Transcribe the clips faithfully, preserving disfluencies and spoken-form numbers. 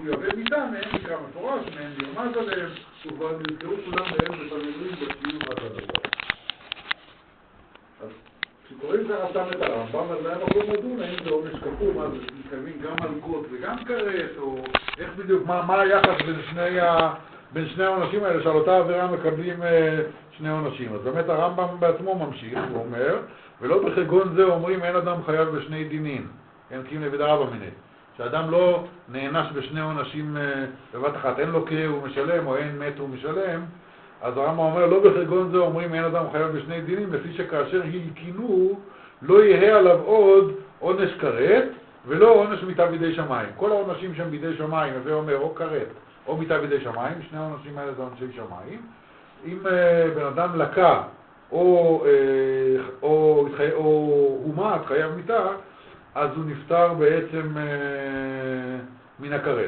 מחויבי מיתה, מהם נקרא מפורש, מהם נרמז עליהם, וכבר נזכרו כולם מהם בתלמודים בשיעור והתלמוד. אז כשקוראים ככה סתם את הרמב"ם, אז היה מקום לדון, האם זה עונש כפול, מה זה מתכוונים גם מלכות וגם כרת, או איך בדיוק, מה, מה היחס בין שני, ה, בין שני העונשים האלה, שעל אותה עבירה מקבלים אה, שני עונשים. אז באמת הרמב"ם בעצמו ממשיך, הוא אומר, ולא בחגון זה אומרים אין אדם חייב בשני דינים, אין קים לבד רבא מיני. שאדם לא נענש בשני עונשים בבת אחת, אין לו קה הוא משלם או אין מת הוא משלם, אז הרמב"ם אומר לא בחגון זה אומרים אין אדם חייב בשני דינים, לפי שכאשר הלקינו לא יהיה עליו עוד עונש כרת ולא עונש מיתה בידי שמיים. כל העונשים שהם בידי שמיים, זה אומר או כרת או מיתה בידי שמיים, שני העונשים האלה זה עונשי שמיים. אם uh, בן אדם לקה או, uh, או, או, או הומת חייב מיתה, אז הוא נפטר בעצם אה, מן הכרת.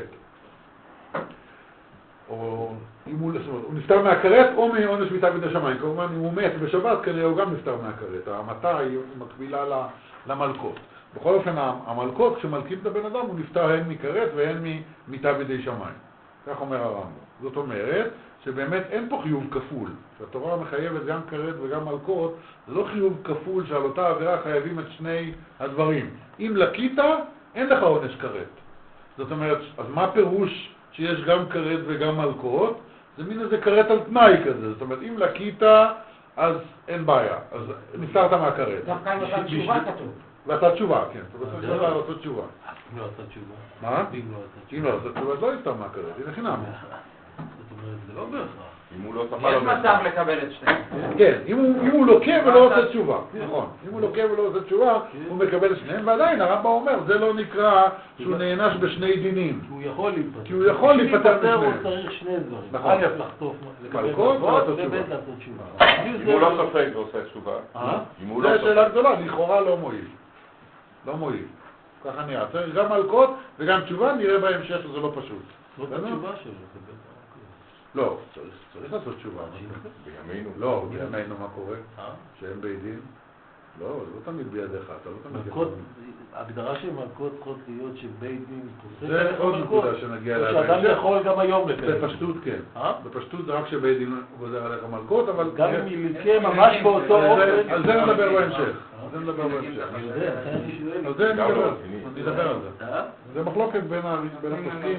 או אם הוא, הוא נפטר מהכרת או מעונש מיתה בידי שמיים. כמובן אם הוא מת בשבת כנראה הוא גם נפטר מהכרת. המתה היא מקבילה למלכות. בכל אופן המלכות כשמלכים את הבן אדם הוא נפטר הן מכרת והן ממיתה בידי שמיים. כך אומר הרמב"ם. זאת אומרת שבאמת אין פה חיוב כפול. שהתורה מחייבת גם כרת וגם מלכות, זה לא חיוב כפול שעל אותה עבירה חייבים את שני הדברים. אם לקית, אין לך עונש כרת. זאת אומרת, אז מה פירוש שיש גם כרת וגם מלכות? זה מין איזה כרת על תנאי כזה. זאת אומרת, אם לקית, אז אין בעיה. אז נפטרת מהכרת. דווקא אם אתה תשובה כתוב. ואתה תשובה, כן. אתה צריך לעשות תשובה. אם לא עשה תשובה. מה? אם לא עשה תשובה. אם לא עשה תשובה, אז לא נפטר מהכרת. הנה חינם. זאת אומרת, זה לא בהכרח. אם הוא לא יש מצב לקבל את שתיים. כן, אם הוא לוקה ולא עושה תשובה, נכון. אם הוא לוקה ולא עושה תשובה, הוא מקבל את שניהם, ועדיין הרמב"ם אומר, זה לא נקרא שהוא נענש בשני דינים. הוא יכול להיפטר. כי הוא יכול להיפטר משניהם. הוא צריך שני דברים. נכון. א' לחטוף, לקבל מלכות מלכות, ולעשות וב' תשובה. לעשות תשובה. אם הוא לא סופג ועושה תשובה. זו שאלה גדולה, לכאורה לא מועיל. לא מועיל. ככה נראה. צריך גם מלכות וגם תשובה, נראה בהמשך שזה לא פשוט. זאת התשובה שלו, זה בטח. לא, צריך לעשות תשובה. בימינו. לא, בימינו מה קורה? שהם בידין? לא, זה לא תמיד בידיך, אתה לא תמיד יכול. ההגדרה של מלכות צריכות להיות שבית דין פוסק זה עוד נקודה שנגיע אליה שאדם בהמשך. יכול גם היום לקבל. בפשטות כן. בפשטות זה רק שבית דין גוזר עליך מלכות, אבל... גם אם ילקה ממש באותו אופן... על זה נדבר בהמשך. על זה נדבר בהמשך. אני יודע, אני שואל. על זה נדבר. נדבר על זה. זה מחלוקת בין הפוסקים.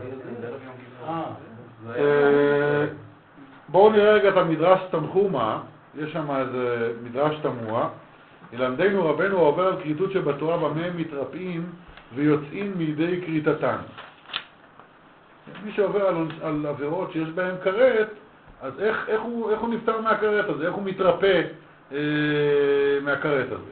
בואו נראה רגע את המדרש תנחומה. יש שם איזה מדרש תמוה. ילמדנו רבנו העובר על כריתות שבתורה במה הם מתרפאים ויוצאים מידי כריתתן. מי שעובר על, על עבירות שיש בהם כרת, אז איך, איך, הוא, איך הוא נפטר מהכרת הזה? איך הוא מתרפא אה, מהכרת הזה?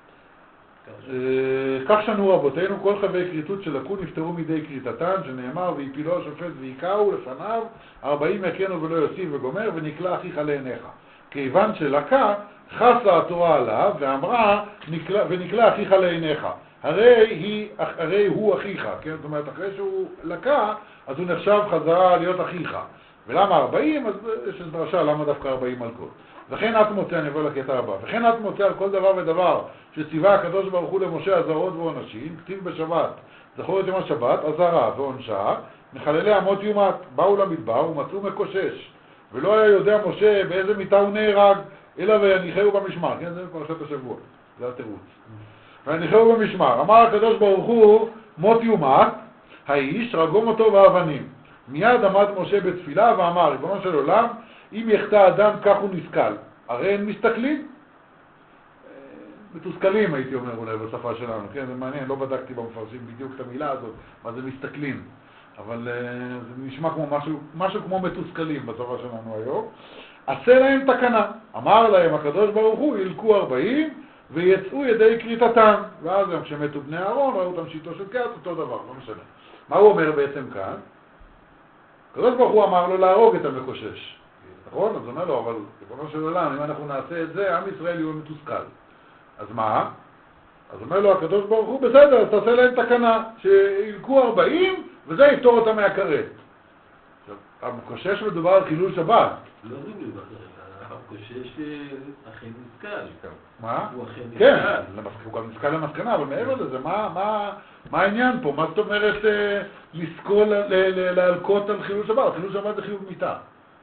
אה, כך שנו רבותינו, כל חווי כריתות שלקו נפטרו מידי כריתתן, שנאמר ויפילו השופט ויקעו לפניו, ארבעים יקנו ולא יוסיף וגומר, ונקלה אחיך לעיניך. כיוון שלקה, חסה התורה עליו ואמרה נקלה, ונקלה אחיך לעיניך. הרי, היא, הרי הוא אחיך, כן? זאת אומרת, אחרי שהוא לקה, אז הוא נחשב חזרה להיות אחיך. ולמה ארבעים? אז יש דרשה למה דווקא ארבעים מלכות. וכן את מוצא, אני אבוא לקטע הבא, וכן את מוצא על כל דבר ודבר שציווה הקדוש ברוך הוא למשה אזהרות ועונשים, כתיב בשבת, זכור את יום השבת, אזהרה ועונשה, מחללי אמות יומת, באו למדבר ומצאו מקושש. ולא היה יודע משה באיזה מיטה הוא נהרג, אלא ויניחהו במשמר. כן, זה פרשת השבוע, זה התירוץ. ויניחהו במשמר. אמר הקדוש ברוך הוא, מות יומת, האיש רגום אותו באבנים. מיד עמד משה בתפילה ואמר, ריבונו של עולם, אם יחטא אדם כך הוא נסכל. הרי הם מסתכלים? מתוסכלים הייתי אומר אולי בשפה שלנו, כן, זה מעניין, לא בדקתי במפרשים בדיוק את המילה הזאת, מה זה מסתכלים. אבל uh, זה נשמע כמו משהו, משהו כמו מתוסכלים בשפה שלנו היום. עשה להם תקנה. אמר להם הקדוש ברוך הוא, ילקו ארבעים ויצאו ידי כריתתם. ואז גם כשמתו בני אהרון, ראו אותם שיטו של כת, אותו דבר, לא משנה. מה הוא אומר בעצם כאן? הקדוש ברוך הוא אמר לו להרוג את המקושש. נכון? אז הוא אומר לו, אבל ריבונו של עולם, אם אנחנו נעשה את זה, עם ישראל יהיו מתוסכל. אז מה? אז אומר לו הקדוש ברוך הוא, בסדר, אז תעשה להם תקנה, שילקו ארבעים, וזה יפתור אותם מהכרת. המקושש מדובר על חילול שבת. לא חילול בכרת. קושש אכן נזכר. מה? הוא אכן כן, נזכר. הוא גם נזכר למסקנה, אבל מעבר לזה, מה, מה, מה העניין פה? מה זאת אומרת אה, לזכור להלקות על חילול שבת? חילול שבת זה חילול מיתה.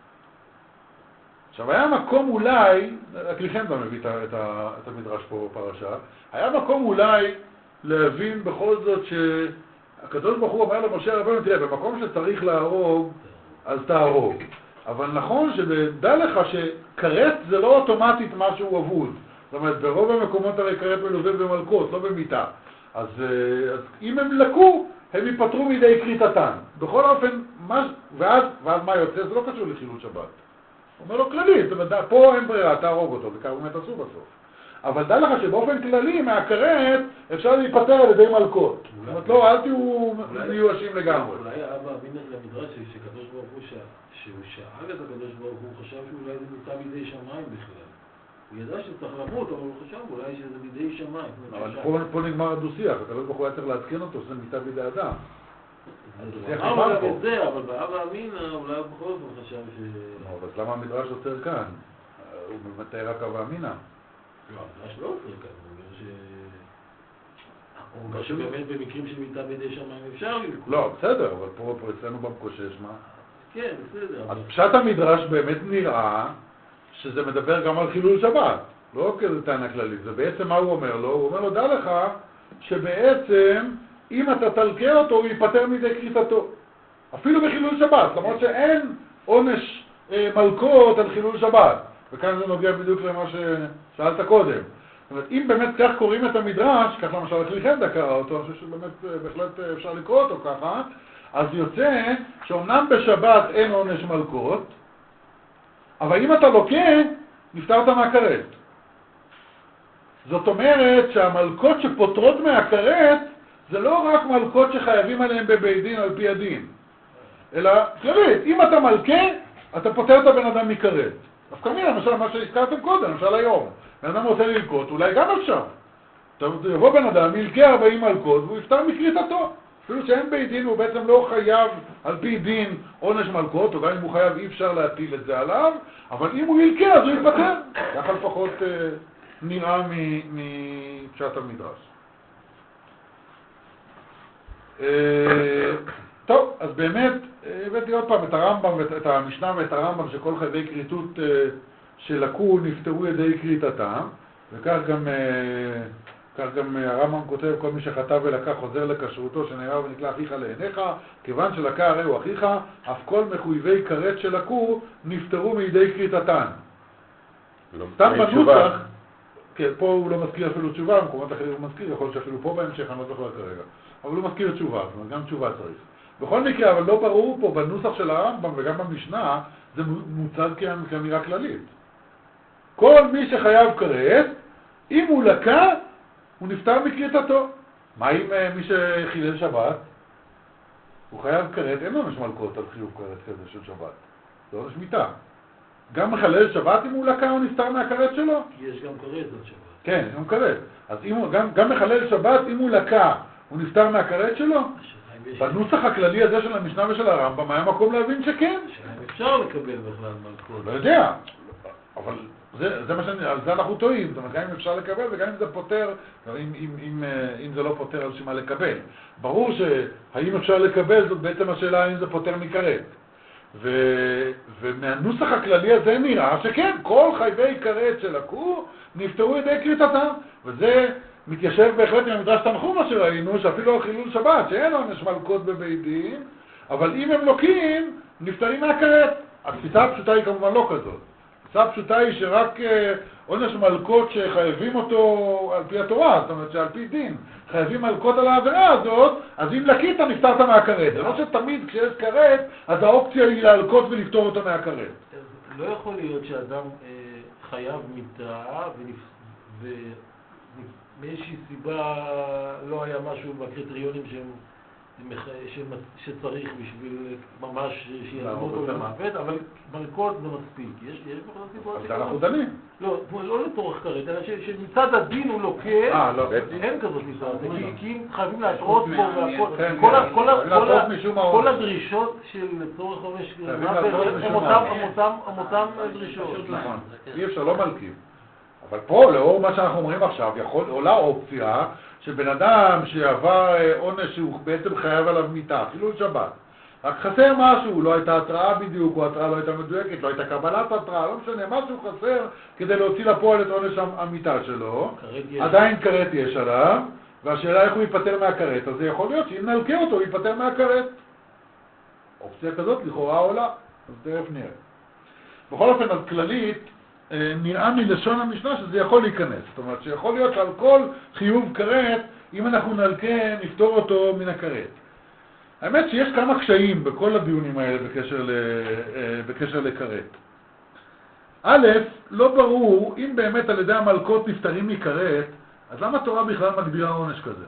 עכשיו, היה מקום אולי, הכליכם גם מביא את, ה, את המדרש פה פרשה, היה מקום אולי להבין בכל זאת שהקדוש ברוך הוא אומר למשה רבנו, תראה, במקום שצריך להרוג, אז תהרוג. אבל נכון שדע לך שכרת זה לא אוטומטית משהו אבוד. זאת אומרת, ברוב המקומות הרי כרת מלווה במלכות, לא במיטה. אז, אז אם הם לקו, הם ייפטרו מידי כריתתן. בכל אופן, מה, ואז, ואז מה יוצא? זה לא קשור לחילול שבת. הוא אומר לו כללי, זאת אומרת, פה אין ברירה, תהרוג אותו, וכך באמת עשו בסוף. אבל דע לך שבאופן כללי, מהכרת, אפשר להיפטר על ידי מלכות. זאת אומרת, לא, אל תהיו מיואשים לגמרי. אולי אבא אבין למדרש שקדוש ברוך הוא שהוא שאל את הקדוש ברוך הוא, חשב שאולי זה מיטה בידי שמיים בכלל. הוא ידע שצריך למות, אבל הוא חשב אולי שזה בידי שמיים. אבל פה, פה נגמר הדו-שיח, הקדוש ברוך הוא היה צריך לעדכן אותו שזה מיטה בידי אדם. אמרנו גם את זה, אבל באבא אמינא אולי בכל זאת חשב ש... אז למה המדרש עוצר כאן? הוא מתאר רק אבא אמינא. לא, המדרש לא עוצר כאן, הוא אומר ש... הוא אומר שבאמת במקרים של מיטה בידי שמיים אפשר ללכות. לא, בסדר, אבל פה אצלנו במקושש, מה? כן, בסדר. אז פשט המדרש באמת נראה שזה מדבר גם על חילול שבת, לא כזה טענה כללית. זה בעצם מה הוא אומר לו? הוא אומר לו, דע לך שבעצם אם אתה תלקה אותו הוא ייפטר מידי כריתתו. אפילו בחילול שבת, למרות שאין עונש אה, מלכות על חילול שבת. וכאן זה נוגע בדיוק למה ששאלת קודם. זאת אומרת, אם באמת כך קוראים את המדרש, כך למשל הכליכנדה קרא אותו, אני חושב שבאמת בהחלט אפשר לקרוא אותו ככה, אז יוצא שאומנם בשבת אין עונש מלכות, אבל אם אתה לוקה, נפטרת מהכרת. זאת אומרת שהמלכות שפוטרות מהכרת, זה לא רק מלכות שחייבים עליהן בבית דין על פי הדין, אלא כללית, אם אתה מלכה, אתה פוטר את הבן אדם מכרת. דווקא מי, למשל, מה שהזכרתם קודם, למשל היום, בן אדם רוצה ללקות, אולי גם אפשר. יבוא בן אדם, ילקה ארבעים מלכות, והוא יפטר מכריתתו. אפילו שאין בית דין, הוא בעצם לא חייב על פי דין עונש מלכות, או גם אם הוא חייב אי אפשר להטיל את זה עליו, אבל אם הוא ילקה אז הוא יפטר. ככה לפחות אה, נראה מפשט המדרש. אה, טוב, אז באמת, הבאתי עוד פעם את הרמב"ם, את המשנה ואת הרמב"ם שכל חייבי כריתות אה, שלקו נפטרו ידי כריתתם, וכך גם... אה, כך גם הרמב"ם כותב, כל מי שחטא ולקה חוזר לכשרותו שנאמר ונקלע אחיך לעיניך, כיוון שלקה הרי הוא אחיך, אף כל מחויבי כרת שלקו נפטרו מידי כריתתן. סתם בנוסח, כן, פה הוא לא מזכיר אפילו תשובה, במקומות אחרים הוא מזכיר, יכול להיות שאפילו פה בהמשך, אני לא זוכר כרגע, אבל הוא מזכיר תשובה, זאת אומרת, גם תשובה צריך. בכל מקרה, אבל לא ברור פה בנוסח של הרמב"ם וגם במשנה, זה מוצג כאמירה כללית. כל מי שחייב כרת, אם הוא לקה, הוא נפטר מכריתתו. מה עם מי שחילל שבת? הוא חייב כרת, אין עונש מלכות על חיוב כרת כזה של שבת. זה עונש מיתה. גם מחלל שבת אם הוא לקה הוא נפטר מהכרת שלו? כי יש גם כרת על שבת. כן, יש גם כרת. אז אם הוא, גם, גם מחלל שבת אם הוא לקה, הוא נפטר מהכרת שלו? בנוסח הכללי הזה של המשנה ושל הרמב"ם היה מקום להבין שכן. שאין אפשר לקבל בכלל מלכות. לא יודע, אבל... זה, זה מה שאני, על זה אנחנו טועים, זאת אומרת, גם אם אפשר לקבל וגם אם זה פותר, אם, אם, אם, אם זה לא פותר, אז שמה לקבל. ברור שהאם אפשר לקבל, זאת בעצם השאלה האם זה פותר מכרת. ו, ומהנוסח הכללי הזה נראה שכן, כל חייבי כרת שלקו נפטרו ידי כריתתם, וזה מתיישב בהחלט עם המדרש תנחומא שראינו, שאפילו חילול שבת, שאין עונש מלכות בבית דין, אבל אם הם לוקים, נפטרים מהכרת. התפיסה הפשוטה היא כמובן לא כזאת. התפיסה הפשוטה היא שרק עונש מלכות שחייבים אותו על פי התורה, זאת אומרת שעל פי דין, חייבים מלכות על העבירה הזאת, אז אם לקית נפטרת מהכרת. זה לא שתמיד כשיש כרת, אז האופציה היא להלקות ולפתור אותו מהכרת. לא יכול להיות שאדם חייב מיתה ומאיזושהי סיבה לא היה משהו בקריטריונים שהם שמח- שמ- שצריך בשביל ממש שיעזבו אותו למוות, אבל מלכות זה מספיק. יש יש בכלל אז סיטואציה אנחנו כזאת? דנים. לא, לא לצורך כרת, אלא ש- שמצד הדין הוא לוקה, אה, לא. אין כזאת סיטואציה, כי- כי אם חייבים להתרות בו והכל, כן, כל כן, ה- כל ה- חייבים כל ה- להתרות משום העונש. כל הדרישות של לצורך עונש חייבים מוות להתרות הם משום אותם- העונש. הם אותם- הם אותם דרישות. נכון. אי אפשר, לא מלכים. אבל פה, לאור מה שאנחנו אומרים עכשיו, יכול, עולה אופציה שבן אדם שעבר אה, עונש שהוא בעצם חייב עליו מיתה, חילול שבת, רק חסר משהו, לא הייתה התראה בדיוק, או התראה לא הייתה מדויקת, לא הייתה קבלת התראה, לא משנה, משהו חסר כדי להוציא לפועל את עונש המיתה שלו, כרת יש. עדיין כרת יש עליו, והשאלה איך הוא ייפטר מהכרת, אז זה יכול להיות שאם נלקה אותו, הוא ייפטר מהכרת. אופציה כזאת לכאורה עולה, אז תכף נראה. בכל אופן, אז כללית, אה, נראה מלשון המשנה שזה יכול להיכנס. זאת אומרת, שיכול להיות שעל כל חיוב כרת, אם אנחנו נלקה, נפתור אותו מן הכרת. האמת שיש כמה קשיים בכל הדיונים האלה בקשר, ל, אה, בקשר לכרת. א', לא ברור, אם באמת על ידי המלכות נפטרים מכרת, אז למה התורה בכלל מגדירה עונש כזה?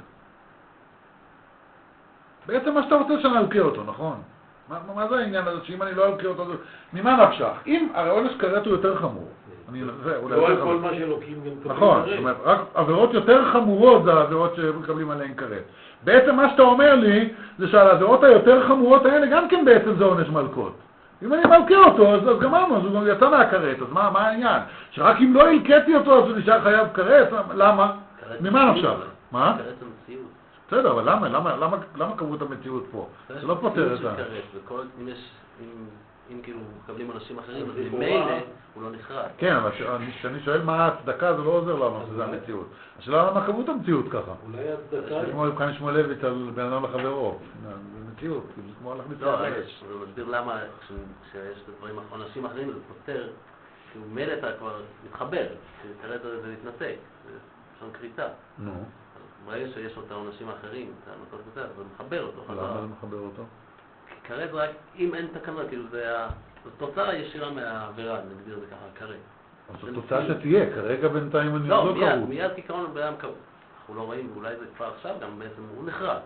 בעצם מה שאתה רוצה שנלקה אותו, נכון? מה, מה זה העניין הזה שאם אני לא אלקה אותו, ממה נפשך? אם הרי עונש כרת הוא יותר חמור. אני, זה, אולי לא יותר על כל חמור. מה שלוקים גם מקבלים נכון, כרת. זאת אומרת, רק עבירות יותר חמורות זה העבירות שמקבלים עליהן כרת. בעצם מה שאתה אומר לי, זה שעל העבירות היותר חמורות האלה גם כן בעצם זה עונש מלכות. אם אני מלכה אותו, אז, אז גמרנו, אז הוא גם יצא מהכרת, אז מה, מה העניין? שרק אם לא הלקטי אותו, אז הוא נשאר חייב כרת? למה? ממה נפשך? מה? כרת זה מציאות. בסדר, אבל למה, למה, למה, למה קבעו את המציאות פה? זה לא פותר את ה... וכל, אם יש, אם, אם כאילו מקבלים אנשים אחרים, אז לכאורה- ממילא הוא לא נחרד. כן, אבל כשאני שואל מה ההצדקה, זה לא עוזר לנו, שזה המציאות. השאלה למה קבעו את המציאות ככה? אולי הצדקה... זה כמו מבחן שמואלביץ על בן אדם לחברו. זה מציאות, זה כמו להכניס לא, לארץ. זה מסביר למה כש- כשיש את הדברים, אנשים אחרים זה פותר, כי הוא מילא אתה כבר מתחבר, כרת זה להתנתק, זה שם קריטה. נו, ברגע שיש לו את העונשים האחרים, את המכות וזה, אז זה מחבר אותו למה חזרה. זה מחבר אותו? כי כרת זה רק, אם אין תקנה, כאילו זה ה- זו תוצאה ישירה מהעבירה, נגדיר זה ככה, כרת. אז זו תוצאה שתהיה, כרגע בינתיים אני לא, לא מיד, קראו. מיד כעיקרון הבעיה קרו. אנחנו לא רואים, אולי זה כבר עכשיו גם בעצם הוא נחרד.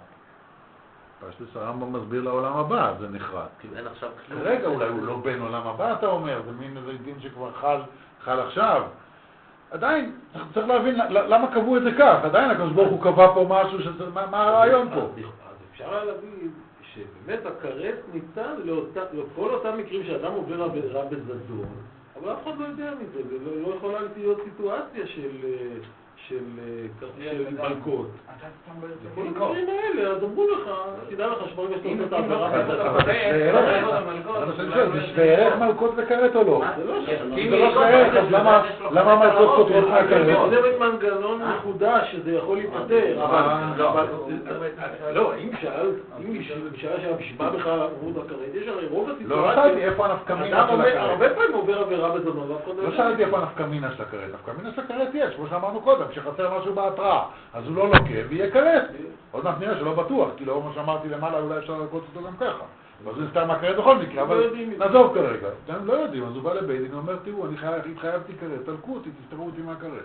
פשוט הרמב"ם מסביר לעולם הבא, זה נחרד. כאילו אין עכשיו כלום. כרגע אולי הוא לא בין עולם הבא, אתה אומר, זה מין איזה דין שכבר חל, חל עכשיו. עדיין, צריך- צריך להבין ל- למה קבעו את זה כך, עדיין הקדוש ברוך הוא קבע פה משהו, שזה, מה, מה הרעיון פה? אז אז אפשר היה להגיד שבאמת הכרת ניתן לאותה- לכל אותם מקרים שאדם עובר עבירה בזדון, אבל אף אחד לא יודע מזה, ולא לא יכולה להיות סיטואציה של של של מלכות. בכל המקרים האלה, אז אמרו לך, תדע לך שברגע שאתה עושה את העבירה אבל- בזדון, אבל זה שווה ערך. אבל אני שואל, זה שווה ערך מלכות וכרת או לא? זה לא אם זה לא שווה ערך, אז למה- למה המלכות פותרות מהכרת? זה באמת מנגנון מחודש שזה יכול להיפטר, אבל אבל- לא, אם שאל, אם שאלה שהמשמע בכלל אמרו את הכרת, יש הרי רוב לא הסיטואציות, שאלתי איפה הנפקמינה אדם של עובר- הכרת. הרבה פעמים עובר עבירה בזדון, ואף אחד לא יודע. שאלתי איפה הנפקמינה של הכרת. נפקמינה של הכרת יש, כמו שאמרנו קודם, שחסר משהו בהתראה. אז הוא לא לוקה ויהיה כרת. עוד מעט נראה שלא בטוח, כי לאור מה שאמרתי למעלה אולי אפשר ללקוט אותו גם ככה. אז הוא נפטר מהכרת בכל מקרה, אבל לא יודעים מזה. נעזוב כרגע. הם לא יודעים, אז הוא בא לבית דין ואומר, תראו, אני חייב- התחייבתי כרת, תלקו אותי, תפטרו אותי מהכרת.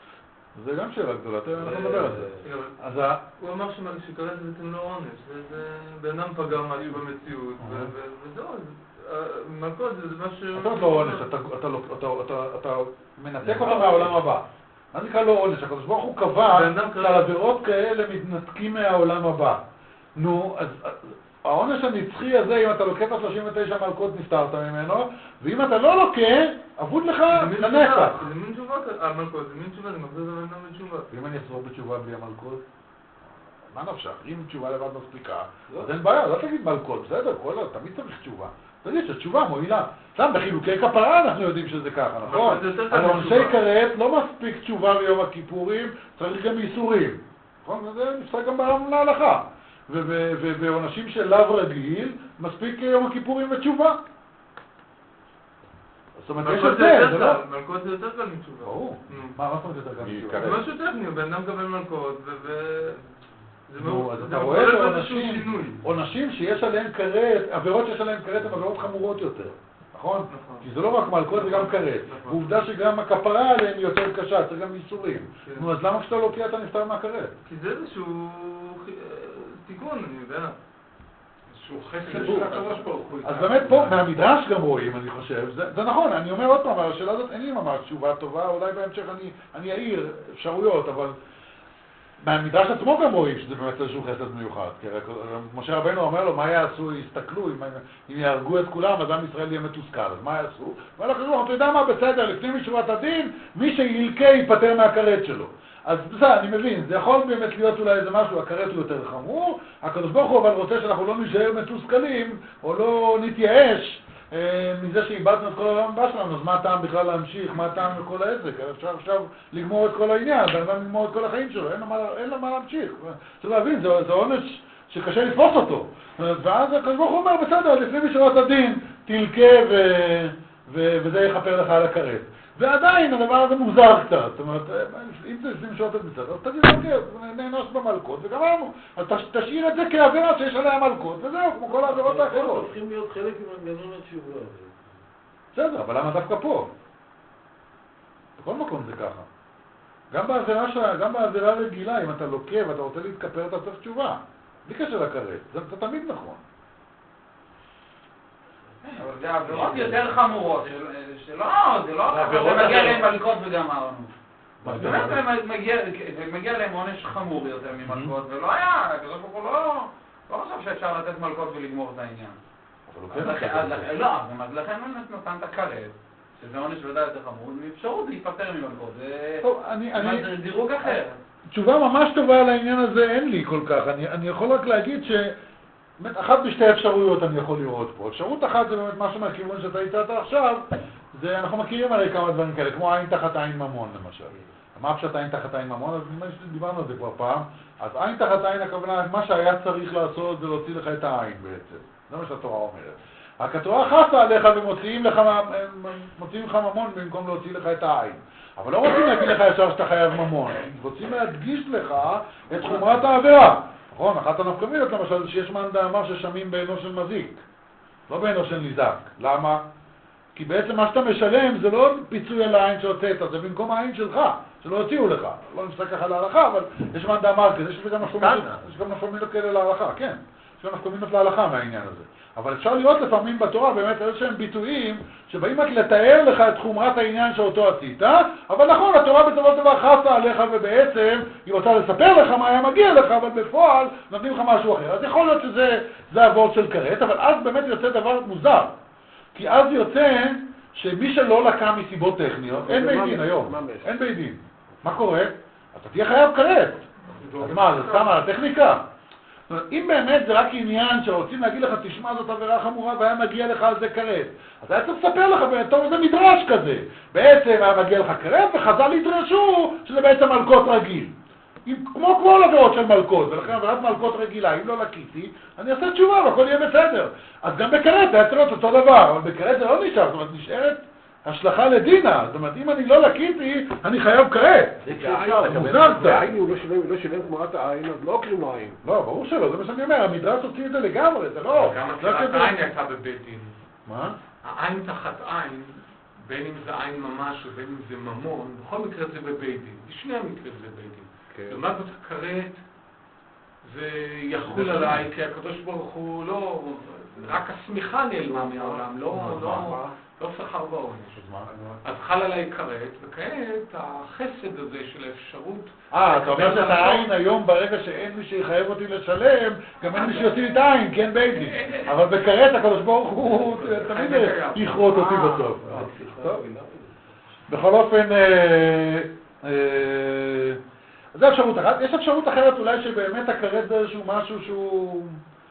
זה גם שאלה גדולה, תראה, אנחנו נדבר על זה. אז ה... הוא אמר שכרת זה בעצם לא עונש, זה בן אדם פגע משהו במציאות, ו- ו- וזהו, אז, אה, מלכות זה משהו... אתה עוד לא עונש, אתה- אתה לא- אתה- אתה- אתה מנתק אותו מהעולם הבא. מה זה נקרא לא עונש? הקדוש ברוך הוא קבע בן אדם שעל כרגע- עבירות כאלה מתנתקים מהעולם הבא. נו, אז העונש הנצחי הזה, אם אתה לוקח את ה-שלושים ותשע מלכות נפטרת ממנו, ואם אתה לא לוקח, אבוד לך זה מין לנצח. תשובה, זה מין תשובה, כ- המלכות, זה מין תשובה, זה מחזיר את הבן אדם בתשובה. ואם אני אחזור בתשובה בלי המלכות? מה נפשך? אם תשובה לבד מספיקה, אז אין בעיה, לא תגיד מלכות, בסדר, כל תמיד צריך תשובה. תגיד שתשובה מועילה. סתם, בחילוקי כפרה אנחנו יודעים שזה ככה, נכון? אבל זה יותר קל על עונשי מתשובה. כרת לא מספיק תשובה ביום הכיפורים, צריך גם ייסורים. נכון? זה נפסק גם בעולם להלכה. ובעונשים של לאו רגיל, מספיק יום הכיפורים ותשובה. זאת אומרת, יש מלכות את זה זה, יותר זה לא... קל, מלכות זה יותר קל מתשובה. ברור. נו. מה, מה זאת אומרת יותר גם היא תשובה? זה משהו טכני, בן אדם מקבל מלכות, ו... ו- זה נו, מאוד- אז זה אתה רואה מחולל באיזשהו שעונשים, שינוי. עונשים שיש עליהם כרת, עבירות שיש עליהם כרת הן עבירות חמורות יותר, נכון? נכון. כי זה לא רק מלכות, זה גם כרת. נכון. ועובדה שגם הכפרה עליהם היא יותר קשה, צריך גם ייסורים. כן. נו, אז למה כשאתה לוקח אתה נפטר מהכרת? כי זה איזשהו תיקון, אני יודע. שהוא חסד של הקדוש ברוך הוא. אז באמת פה, מהמדרש גם רואים, אני חושב, זה, זה נכון, אני אומר עוד פעם, אבל השאלה הזאת אין לי ממש תשובה טובה, אולי בהמשך אני, אני אעיר אפשרויות, אבל מהמדרש עצמו גם רואים שזה באמת איזשהו חסד מיוחד, כי משה רבנו אומר לו, מה יעשו, יסתכלו, אם, אם יהרגו את כולם, אז עם ישראל יהיה מתוסכל, אז מה יעשו? ואומר לך, אתה יודע מה, בסדר, לפני משורת הדין, מי שילקה ייפטר מהכרת שלו. אז בסדר, אני מבין, זה יכול באמת להיות אולי איזה משהו, הכרת הוא יותר חמור, הקדוש ברוך הוא אבל רוצה שאנחנו לא נשאר מתוסכלים, או לא נתייאש אה, מזה שאיבדנו את כל העולם הבא שלנו, אז מה הטעם בכלל להמשיך, מה הטעם בכל העסק, אפשר עכשיו לגמור את כל העניין, בן אדם לגמור את כל החיים שלו, אין לו מה, אין לו מה להמשיך, צריך להבין, זה, זה עונש שקשה לתפוס אותו, ואז הקדוש ברוך הוא אומר, בסדר, לפני משורת הדין, תלקה ו... ו... וזה יכפר לך על הכרת. ועדיין הדבר הזה מוזר קצת, זאת אומרת, אם זה לפני משורת הדין, אז תגיד, אוקיי, נאנוס במלכות, וגמרנו, אז תשאיר את זה כעבירה שיש עליה מלכות, וזהו, כמו כל העבירות האחרות. צריכים להיות חלק ממנגנון התשובה. בסדר, אבל למה דווקא פה? בכל מקום זה ככה. גם בעבירה שלה, גם בעבירה רגילה, אם אתה לוקה ואתה רוצה להתכפר, אתה צריך תשובה. בלי קשר לכרת, זה תמיד נכון. אבל זה עבירות יותר חמורות, שלא, זה לא זה מגיע להם מלכות וגמרנו. באמת זה מגיע להם עונש חמור יותר ממלכות, ולא היה, הקדוש ברוך הוא לא חשב שאפשר לתת מלכות ולגמור את העניין. לא, אז לכן הוא נתן את הכרת, שזה עונש ודאי יותר חמור, מאפשרות להיפטר ממלכות, זה דירוג אחר. תשובה ממש טובה על העניין הזה אין לי כל כך, אני יכול רק להגיד ש... אחת משתי אפשרויות אני יכול לראות פה. אפשרות אחת זה באמת משהו מהכיוון שאתה הצעת עכשיו, זה אנחנו מכירים עליי כמה דברים כאלה, כמו עין תחת עין ממון למשל. מה פשוט עין תחת עין ממון? אז נדמה לי שדיברנו על זה כבר פעם. אז עין תחת עין הכוונה, מה שהיה צריך לעשות זה להוציא לך את העין בעצם. זה מה שהתורה אומרת. רק התורה חסה עליך ומוציאים לך, מוציאים לך ממון במקום להוציא לך את העין. אבל לא רוצים להגיד לך ישר שאתה חייב ממון, רוצים להדגיש לך את חומרת העבירה. נכון, אחת הנפקמילות למשל זה שיש מאן דאמר ששמים בעינו של מזיק, לא בעינו של ניזק. למה? כי בעצם מה שאתה משלם זה לא פיצוי על העין שהוצאת, זה במקום העין שלך, שלא הוציאו לך. לא נפסק ככה להלכה, אבל יש מאן דאמר כזה, יש גם נפקמילות כאלה להלכה, כן. יש גם נפקמילות להלכה מהעניין הזה. אבל אפשר לראות לפעמים בתורה באמת איזה שהם ביטויים שבאים רק לתאר לך את חומרת העניין שאותו עשית, אבל נכון, התורה בסופו של דבר חסה עליך ובעצם היא רוצה לספר לך מה היה מגיע לך, אבל בפועל נותנים לך משהו אחר. אז יכול להיות שזה הוורד של כרת, אבל אז באמת יוצא דבר מוזר. כי אז יוצא שמי שלא לקה מסיבות טכניות, אין בית דין היום, אין בית דין. מה קורה? אתה תהיה חייב כרת. אז מה, זה סתם על הטכניקה? אם באמת זה רק עניין שרוצים להגיד לך, תשמע זאת עבירה חמורה והיה מגיע לך על זה כרת, אז היה צריך לספר לך בתור איזה מדרש כזה. בעצם היה מגיע לך כרת וחז"ל ידרשו שזה בעצם מלכות רגיל. כמו כל עבירות של מלכות, ולכן עבירת מלכות רגילה, אם לא לקיתי, אני אעשה תשובה והכל יהיה בסדר. אז גם בכרת היה צריך להיות אותו דבר, אבל בכרת זה לא נשאר, זאת אומרת נשארת השלכה לדינה, זאת אומרת, אם אני לא לקיתי, אני חייב כרת. העין הוא לא שילם תמורת העין, אז לא קוראים לו עין. לא, ברור שלא, זה מה שאני אומר, המדרש הוציא את זה לגמרי, זה לא... גם תחת עין יצא בבית דין. מה? העין תחת עין, בין אם זה עין ממש ובין אם זה ממון, בכל מקרה זה בבית דין. בשני המקרים זה בבית דין. לעומת זאת הכרת, זה יחול עליי, כי הקדוש ברוך הוא לא... רק הסמיכה נעלמה מהעולם, לא... לא שכר בעונש. אז חל עליי כרת, וכעת החסד הזה של האפשרות... אה, אתה אומר שאת העין היום ברגע שאין מי שיחייב אותי לשלם, גם אין מי שיוציא לי את העין, כן ביידי. אבל בכרת הקדוש ברוך הוא תמיד יכרות אותי בסוף. בכל אופן, זו אפשרות אחת. יש אפשרות אחרת אולי שבאמת הכרת זה איזשהו משהו שהוא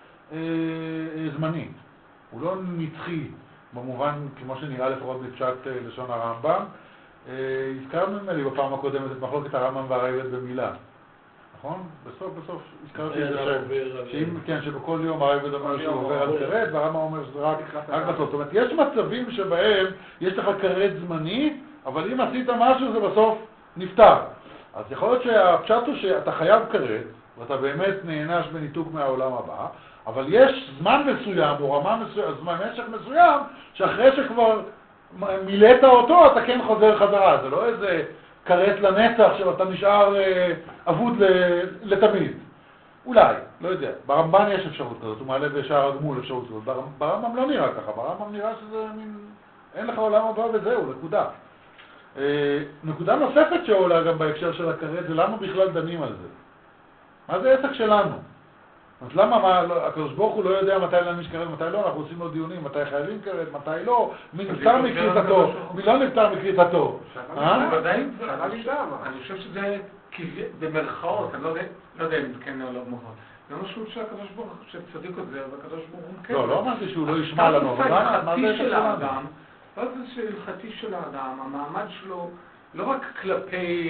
זמני. הוא לא נצחי. במובן, כמו שנראה לפחות בפשט לשון הרמב"ם, הזכרנו נדמה לי בפעם הקודמת את מחלוקת הרמב"ם והראב"ד במילה. נכון? בסוף בסוף הזכרתי את זה כן, שבכל יום הראב"ד אומר שהוא עובר על כרת, והרמב"ם אומר שזה רק בסוף. זאת אומרת, יש מצבים שבהם יש לך כרת זמני, אבל אם עשית משהו זה בסוף נפטר. אז יכול להיות שהפשט הוא שאתה חייב כרת, ואתה באמת נענש בניתוק מהעולם הבא, אבל יש זמן מסוים, או רמה מסוים, זמן משך מסוים, שאחרי שכבר מילאת אותו, אתה כן חוזר חזרה. זה לא איזה כרת לנצח שאתה נשאר אבוד לתמיד. אולי, לא יודע. ברמב"ן יש אפשרות כזאת, הוא מעלה בשער הגמול אפשרות כזאת. ברמב"ם ברמב"ם לא נראה ככה, ברמב"ם נראה שזה מין... אין לך עולם הבא וזהו, נקודה. אה, נקודה נוספת שעולה גם בהקשר של הכרת, זה למה בכלל דנים על זה. מה זה עסק שלנו? אז למה מה, לא, הקדוש ברוך הוא לא יודע מתי להעניש כרת, מתי לא, אנחנו עושים לו דיונים, מתי חייבים כרת, מתי לא, מי נפטר מקריתתו, מי לא נפטר מקריתתו. בוודאי, אני חושב שזה במרכאות, אני לא יודע אם זה כן או לא במרכאות. זה משהו שהקדוש ברוך הוא, שצדיק עוזר, והקדוש ברוך הוא כן. לא, לא אמרתי שהוא לא ישמע לנו, אבל מה זה עסק שלנו? לא זה שהלכתי של האדם, המעמד שלו, לא רק כלפי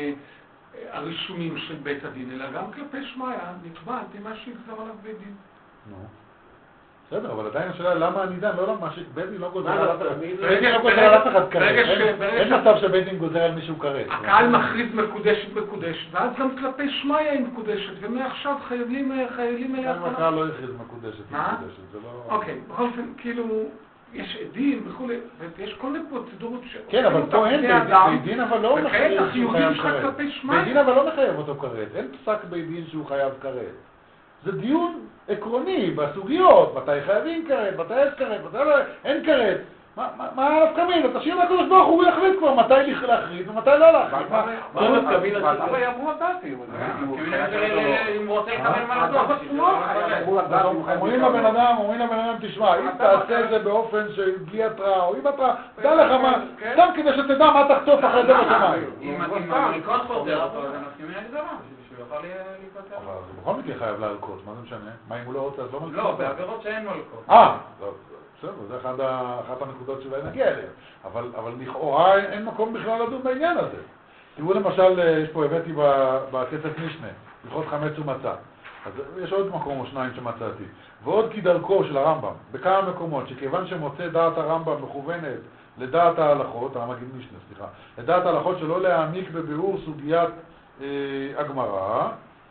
הרישומים של בית הדין, אלא גם כלפי שמיה, נקבע על פי מה שיגזר עליו בית דין. נו. בסדר, אבל עדיין השאלה למה אני דן, לא למה שבית דין לא גוזר על אף אחד. בית דין לא גוזר על אף אחד כרת. אין מצב שבית דין גוזר על מישהו כרת. הקהל מכריז מקודשת מקודשת, ואז גם כלפי שמיה היא מקודשת, ומעכשיו חיילים אליה... גם הקהל לא הכריז מקודשת מקודשת, זה לא... אוקיי, בכל אופן, כאילו... יש עדים וכולי, ויש כל מיני פרוצדורות ש... כן, אבל פה אין בית דין, אבל לא מחייב שהוא חייב כרת. בית דין אבל לא מחייב אותו כרת, אין פסק בית דין שהוא חייב כרת. זה דיון עקרוני בסוגיות, מתי חייבים כרת, מתי יש כרת, מתי לא... אין כרת. מה הנפקא מינה? תשאיר לקדוש ברוך הוא יחליט כבר מתי להכריז ומתי לא להכריז. מה הנפקא מינה? אבל יאמרו הדעתי. אם הוא רוצה לקבל מה לדעת. אומרים לבן אדם, אומרים לבן אדם, תשמע, אם תעשה את זה באופן שבלי התראה, או אם התראה, דע לך מה, סתם כדי שתדע מה תחטוף אחרי זה בשמיים. אם המריקות חוזר אותו, אז הנפקא מינה גזרה, בשביל יוכל להיפטר. אבל זה בכל מקרה חייב להלקות, מה זה משנה? מה אם הוא לא רוצה, אז לא מלקות? לא, בעבירות שאין מלקות. אה, בסדר, זה אחת הנקודות שאולי נגיע אליהן, אבל, אבל לכאורה אין מקום בכלל לדון בעניין הזה. תראו למשל, יש פה, הבאתי בכסף משנה, הלכות חמץ ומצה. אז יש עוד מקום או שניים שמצאתי. ועוד כדרכו של הרמב"ם, בכמה מקומות, שכיוון שמוצא דעת הרמב"ם מכוונת לדעת ההלכות, המגיד משנה, סליחה, לדעת ההלכות שלא להעמיק בביאור סוגיית אה, הגמרא,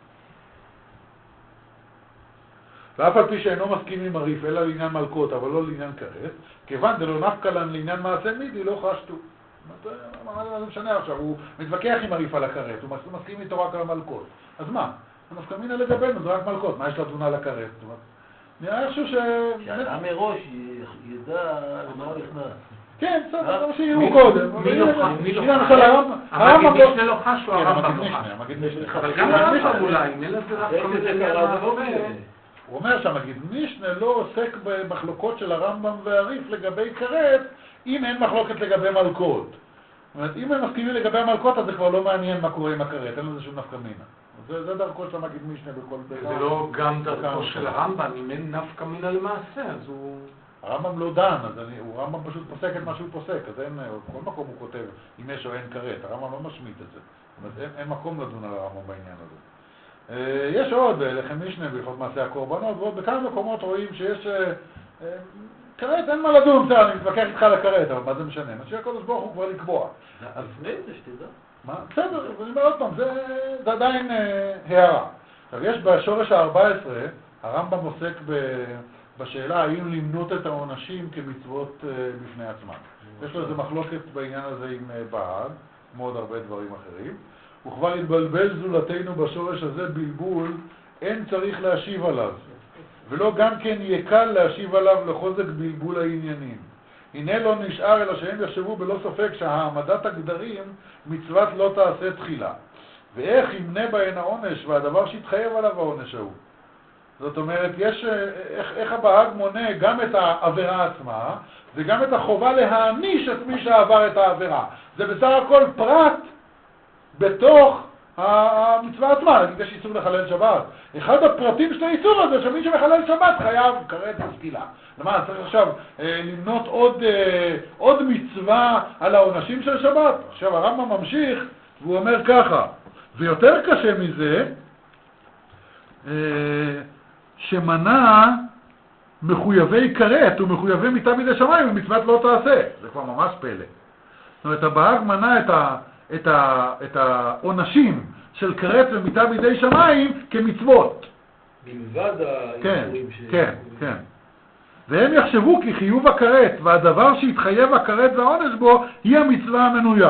ואף על פי שאינו מסכים עם הריף, אלא לעניין מלכות, אבל לא לעניין כרת, כיוון דלא נפקא לן לעניין מעשה מידי, לא חשתו. מה זה משנה עכשיו? הוא מתווכח עם הריף על הכרת, הוא מסכים איתו רק על המלכות. אז מה? הנפקא מינה לגבינו, זה רק מלכות, מה יש לדון על הכרת? נראה איכשהו ש... שאדם מראש ידע למה הוא נכנס. כן, בסדר, זה מה שיראו קודם. מי לא חש? מי לא חש? המגיד משנה לא חש או הרמב"ם לא חש? אבל גם הרמב"ם אולי, נלך זה רק כל מיני... הוא אומר שהמגיד משנה לא עוסק במחלוקות של הרמב"ם והריף לגבי כרת, אם אין מחלוקת לגבי מלכות. זאת אומרת, אם הם מסכימים לגבי המלכות, אז זה כבר לא מעניין מה קורה עם הכרת, אין לזה שום נפקא מינה. זה, זה דרכו של המגיד משנה בכל... זה לא גם דרכו של הרמב"ם, אם אין נפקא מינה למעשה, אז הוא... הרמב"ם לא דן, אז אני, הוא הרמב"ם פשוט פוסק את מה שהוא פוסק, אז אין, בכל מקום הוא כותב אם יש או אין כרת, הרמב"ם לא משמיט את זה. זאת אומרת, אין, אין מקום לדון על הרמב"ם בעניין הזה. יש עוד, לחם משנה בהלכות מעשה הקורבנות, ועוד בכמה מקומות רואים שיש כרת, אין מה לדון, בסדר, אני מתווכח איתך על הכרת, אבל מה זה משנה? מה שהקדוש ברוך הוא כבר לקבוע. אז לפני זה שתדע. מה? בסדר, אני אומר עוד פעם, זה עדיין הערה. עכשיו, יש בשורש ה-ארבע עשרה, הרמב"ם עוסק בשאלה האם למנות את העונשים כמצוות בפני עצמן. יש לו איזו מחלוקת בעניין הזה עם בהג, כמו עוד הרבה דברים אחרים. וכבר התבלבל זולתנו בשורש הזה בלבול, אין צריך להשיב עליו. ולא גם כן יקל להשיב עליו לחוזק בלבול העניינים. הנה לא נשאר אלא שהם יחשבו בלא ספק שהעמדת הגדרים מצוות לא תעשה תחילה. ואיך ימנה בהן העונש והדבר שהתחייב עליו העונש ההוא. זאת אומרת, יש, איך, איך הבהג מונה גם את העבירה עצמה, וגם את החובה להעניש את מי שעבר את העבירה. זה בסך הכל פרט בתוך המצווה עצמה, נגיד יש איסור לחלל שבת. אחד הפרטים של האיסור הזה, שמי שמחלל שבת חייב כרת וסקילה. למה, צריך עכשיו אה, למנות עוד, אה, עוד מצווה על העונשים של שבת? עכשיו הרמב"ם ממשיך, והוא אומר ככה, ויותר קשה מזה, אה, שמנה מחויבי כרת ומחויבי מיתה מידי שמיים ומצוות לא תעשה. זה כבר ממש פלא. זאת אומרת, הבהג מנה את ה... את, ה, את העונשים של כרת ומיתה בידי שמיים כמצוות. מלבד האיסורים ש... כן, כן. והם יחשבו כי חיוב הכרת והדבר שהתחייב הכרת והעונש בו היא המצווה המנויה.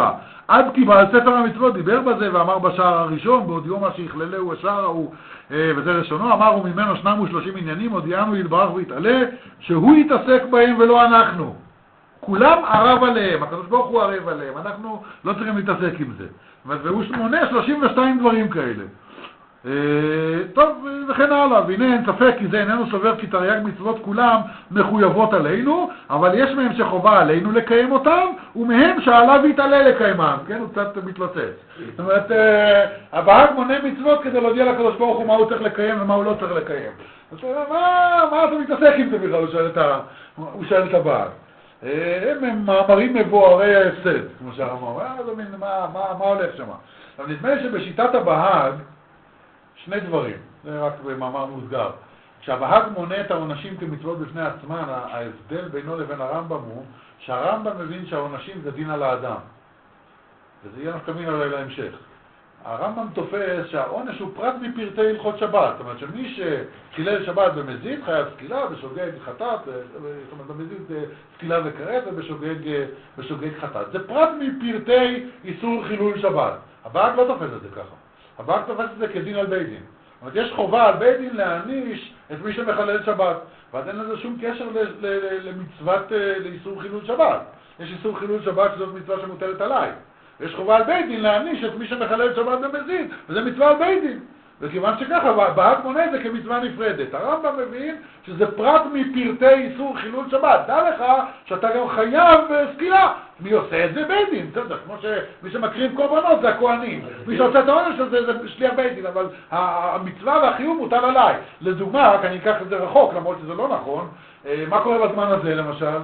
עד כי בעל ספר המצוות דיבר בזה ואמר בשער הראשון, בעוד יום שיכללהו השער ההוא, וזה לשונו, אמרו ממנו שניים ושלושים עניינים, הודיענו יתברך ויתעלה, שהוא יתעסק בהם ולא אנחנו. כולם ערב עליהם, הקדוש ברוך הוא ערב עליהם, אנחנו לא צריכים להתעסק עם זה. והוא מונה שלושים ושתיים דברים כאלה. טוב, וכן הלאה, והנה אין ספק כי זה איננו סובר כי תרי"ג מצוות כולם מחויבות עלינו, אבל יש מהם שחובה עלינו לקיים אותם, ומהם שעליו יתעלה לקיימם, כן? הוא קצת מתלוצץ. זאת אומרת, הבהג מונה מצוות כדי להודיע לקדוש ברוך הוא מה הוא צריך לקיים ומה הוא לא צריך לקיים. מה, מה אתה מתעסק עם זה בכלל? הוא שואל את, ה... הוא שואל את הבהג. הם, הם מאמרים מבוארי ההפסד, כמו שהרמב"ם, מה, מה, מה הולך שם? אבל נדמה לי שבשיטת הבהג שני דברים, זה רק במאמר מוסגר. כשהבהג מונה את העונשים כמצוות בפני עצמן, ההבדל בינו לבין הרמב"ם הוא שהרמב"ם מבין שהעונשים זה דין על האדם. וזה יהיה נפקא מינה אולי להמשך. הרמב"ם תופס שהעונש הוא פרט מפרטי הלכות שבת. זאת אומרת שמי שחילל שבת במזיד חייב סקילה בשוגג חטאת, זאת אומרת במזיד סקילה וכרת ובשוגג חטאת. זה פרט מפרטי איסור חילול שבת. הבהג לא תופס את זה ככה. הבהג תופס את זה כדין על בית דין. זאת אומרת, יש חובה על בית דין להעניש את מי שמחלל שבת, ואז אין לזה שום קשר למצוות, לאיסור חילול שבת. יש איסור חילול שבת שזאת מצווה שמוטלת עליי. ויש חובה על בית דין להעניש את מי שמחלל שבת במזיד, וזה מצווה על בית דין. וכיוון שככה, בהג מונה את זה כמצווה נפרדת. הרמב"ם מבין שזה פרט מפרטי איסור חילול שבת. דע לך שאתה גם חייב סקילה. מי עושה את זה? בית דין. בסדר, כמו שמי שמקריב קורבנות זה הכהנים. מי שעושה את העונש הזה זה שליח בית דין, אבל המצווה והחיוב מוטל עליי. לדוגמה, רק אני אקח את זה רחוק, למרות שזה לא נכון, מה קורה בזמן הזה למשל?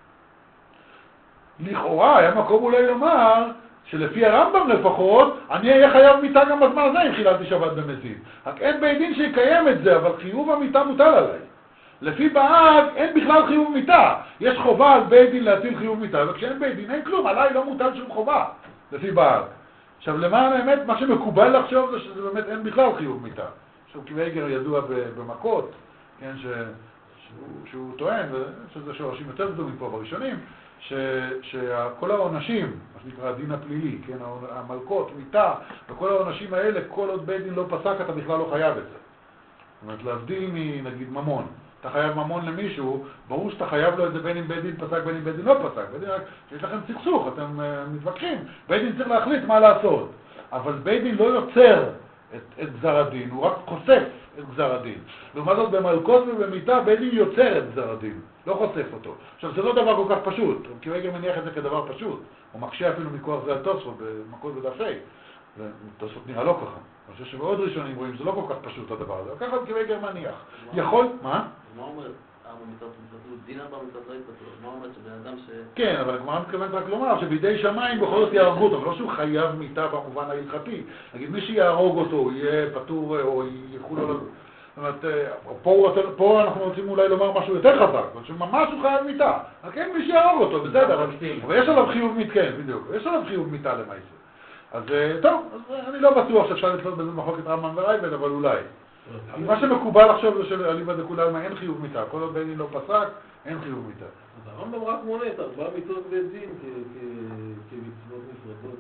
לכאורה היה מקום אולי לומר שלפי הרמב"ם לפחות, אני אהיה חייב מיטה גם בזמן הזה אם חיללתי שבת במזיד. רק אין בית דין שיקיים את זה, אבל חיוב המיטה מוטל עליי. לפי בהג אין בכלל חיוב מיטה. יש חובה על בית דין להטיל חיוב מיטה, וכשאין בית דין אין כלום, עליי לא מוטל שום חובה, לפי בהג. עכשיו למען האמת, מה שמקובל לחשוב זה שזה באמת אין בכלל חיוב מיטה. עכשיו קוויגר ידוע במכות, כן, ש... שהוא, שהוא טוען, שזה שורשים יותר גדולים פה בראשונים, ש, שכל העונשים, מה שנקרא הדין הפלילי, כן, המלכות, מיטה, וכל העונשים האלה, כל עוד בית דין לא פסק, אתה בכלל לא חייב את זה. זאת אומרת, להבדיל מנגיד ממון. אתה חייב ממון למישהו, ברור שאתה חייב לו את זה בין אם בית דין פסק, בין אם בית דין לא פסק. בית דין רק, שיש לכם סכסוך, אתם uh, מתווכחים. בית דין צריך להחליט מה לעשות. אבל בית דין לא יוצר את, את גזר הדין, הוא רק חושף את גזר הדין. לעומת זאת, במלכות ובמיטה, בית דין יוצר את גזר הדין, לא חושף אותו. עכשיו, זה לא דבר כל כך פשוט, כי רגע מניח את זה כדבר פשוט. הוא מקשה אפילו מכוח זה על תוספות, במכות ודפי. ותוספות נראה לא ככה. אני חושב שבעוד ראשונים רואים, זה לא כל כך פשוט הדבר הזה. ככה כרגע מניח. יכול... מה? מה אומר ארבע מיטות מתפתות? דין ארבע מיטות לא התפתות. מה אומר שבן אדם ש... כן, אבל הגמרא מתכוונת רק לומר שבידי שמיים בכל זאת יהרגו אותו, ולא שהוא חייב מיטה במובן ההלכתי. נגיד, מי שיהרוג אותו יהיה פטור או יחול עליו... זאת אומרת, פה, פה אנחנו רוצים אולי לומר משהו יותר חזק, זאת אומרת שממש הוא חייב מיטה. רק אין מי שיהרוג אותו, בסדר, אבל יש עליו חיוב מיטה, כן, בדיוק. יש עליו חיוב מיטה למעשה. אז טוב, אז אני לא בטוח שאפשר לתלות בזה מחלוקת רמב"ם ורייבד, אבל אולי. מה שמקובל לחשוב זה שאליבא דכולרמא אין חיוב מיטה, כל עוד בית דין לא פסק, אין חיוב מיטה. אז הרמב"ם רק מונה את ארבע מיטות בית דין כמצוות נפרדות.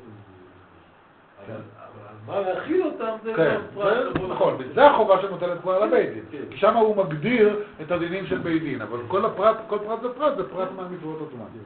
אבל מה להכיל אותם זה כן, נכון, זה החובה שמוטלת כבר על הבית דין. כי שם הוא מגדיר את הדינים של בית דין, אבל כל פרט זה פרט, זה פרט מהמצוות אוטומטיות.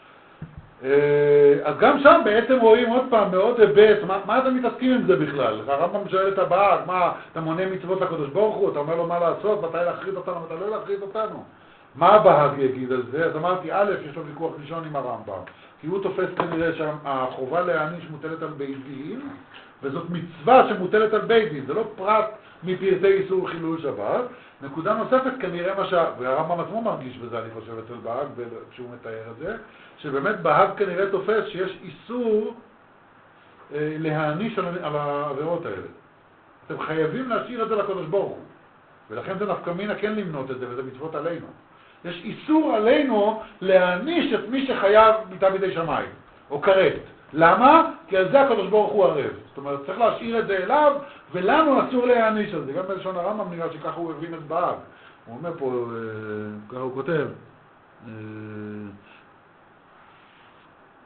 אז גם שם בעצם רואים עוד פעם מאוד היבט, מה אתם מתעסקים עם זה בכלל? הרמב"ם שואל את הבהג, מה, אתה מונה מצוות לקדוש ברוך הוא, אתה אומר לו מה לעשות, מתי להכריז אותנו, מתי לא להכריז אותנו? מה הבהג יגיד על זה? אז אמרתי, א', יש לו ויכוח ראשון עם הרמב"ם, כי הוא תופס כנראה שהחובה להעניש מוטלת על בית דין, וזאת מצווה שמוטלת על בית דין, זה לא פרט מפרטי איסור חילול שבת. נקודה נוספת כנראה מה שה... והרמב"ם עצמו מרגיש בזה, אני חושב, אצל בהג, כשהוא מתאר את זה, שבאמת בהג כנראה תופס שיש איסור אה, להעניש על, על העבירות האלה. אתם חייבים להשאיר את זה לקדוש ברוך הוא, ולכן זה נפקא מינה כן למנות את זה, וזה מצוות עלינו. יש איסור עלינו להעניש את מי שחייב מיטה בידי שמיים, או כרת. למה? כי על זה הקדוש ברוך הוא ערב. זאת אומרת, צריך להשאיר את זה אליו, ולנו אסור להעניש על זה. גם בלשון הרמב"ם נראה שככה הוא הבין את בהג. הוא אומר פה, ככה הוא כותב,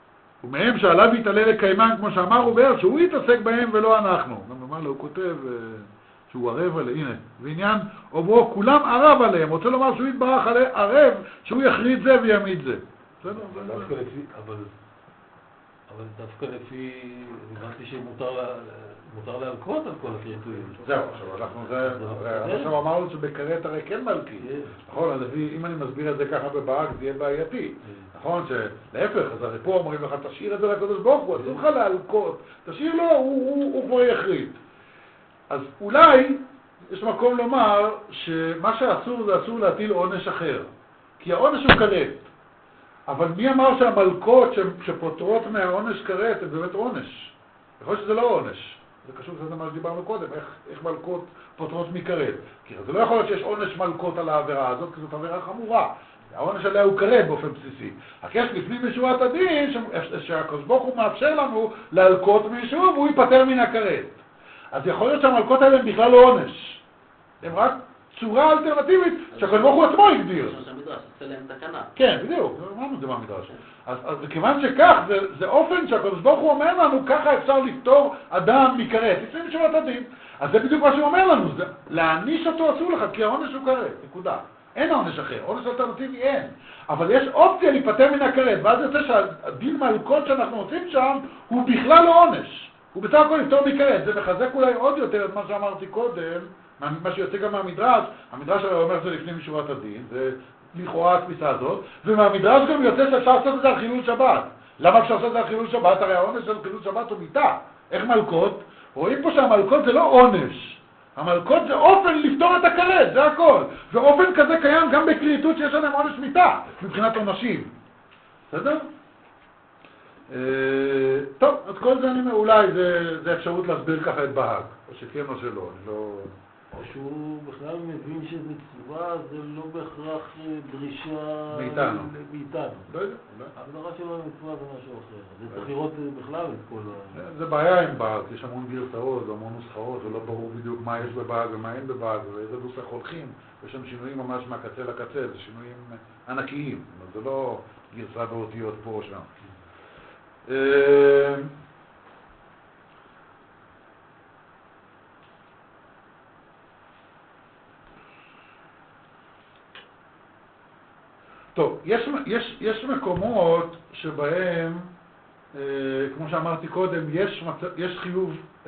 ומהם שעליו יתעלה לקיימן, כמו שאמר רובר, שהוא יתעסק בהם ולא אנחנו. גם אמר לו, הוא כותב שהוא ערב עליהם, הנה, ועניין, אומרו, כולם ערב עליהם, רוצה לומר שהוא יתברך ערב, שהוא יכריד זה ויעמיד זה. בסדר? דווקא לפי, אבל, אבל דווקא לפי, הבנתי שמותר להלקות על כל הקריטויים. זהו, עכשיו אנחנו זה, עכשיו אמרנו שבקראת הרי כן מלכי. נכון, אז אם אני מסביר את זה ככה בברק, זה יהיה בעייתי. נכון, שלהפך, אז הרי פה אומרים לך, תשאיר את זה לקדוש ברוך הוא, אסור לך להלקות, תשאיר לו, הוא כבר יכריד. אז אולי יש מקום לומר שמה שאסור זה אסור להטיל עונש אחר. כי העונש הוא כרת. אבל מי אמר שהמלכות שפותרות מהעונש כרת זה באמת עונש? יכול להיות שזה לא עונש. זה קשור קצת למה שדיברנו קודם, איך, איך מלכות פותרות מכרת. כי זה לא יכול להיות שיש עונש מלכות על העבירה הזאת, כי זאת עבירה חמורה. העונש עליה הוא כרת באופן בסיסי. רק יש לפנים משורת הדין שהקדוש ברוך הוא מאפשר לנו להלקות מישהו והוא ייפטר מן הכרת. אז יכול להיות שהמלכות האלה הם בכלל לא עונש. הם רק צורה אלטרנטיבית שהקדוש ברוך הוא עצמו הגדיר. זה המדרש, עושה להם תקנה. כן, בדיוק, אמרנו את זה מהמדרש. אז, אז מכיוון שכך, זה, זה אופן שהקדוש ברוך הוא אומר לנו, ככה אפשר לפתור אדם מכרת, לפנים משורת הדין. אז זה בדיוק מה שהוא אומר לנו, זה, להעניש אותו אסור לך, כי העונש הוא כרת, נקודה. אין עונש אחר, עונש אלטרנטיבי אין. אבל יש אופציה להיפטר מן הכרת, ואז יוצא שהדין מלכות שאנחנו עושים שם, הוא בכלל לא עונש. הוא בסך הכל לפתור מכרת. זה מחזק אולי עוד יותר את מה שאמרתי קודם, מה שיוצא גם מהמדרש. המדרש הרי אומר זה לפנים משורת הדין, זה לכאורה התפיסה הזאת, ומהמדרש גם יוצא שאפשר לעשות את זה על חילול שבת. למה אפשר לעשות את זה על חילול שבת? הרי העונש של חילול שבת הוא מיתה. איך מלכות? רואים פה שהמלכות זה לא עונש. המלכות זה אופן לפתור את הכרת, זה הכל. ואופן כזה קיים גם בקריטות שיש עליהם עונש מיתה, מבחינת עונשים. בסדר? טוב, אז כל זה אני אומר, אולי זה אפשרות להסביר ככה את בהג, או שכן או שלא, אני לא... או שהוא בכלל מבין שזה צבא, זה לא בהכרח דרישה... מאיתנו. מאיתנו. לא יודע. ההגדרה שלו מצווה זה משהו אחר. זה צריך לראות בכלל את כל ה... זה בעיה עם בהג, יש המון גרסאות, המון נוסחאות, ולא ברור בדיוק מה יש בבהג ומה אין בבהג, ואיזה נוסח הולכים. יש שם שינויים ממש מהקצה לקצה, זה שינויים ענקיים. זה לא גרסה באותיות פה או שם. טוב, יש, יש, יש מקומות שבהם, אה, כמו שאמרתי קודם, יש, מצ... יש חיוב אה,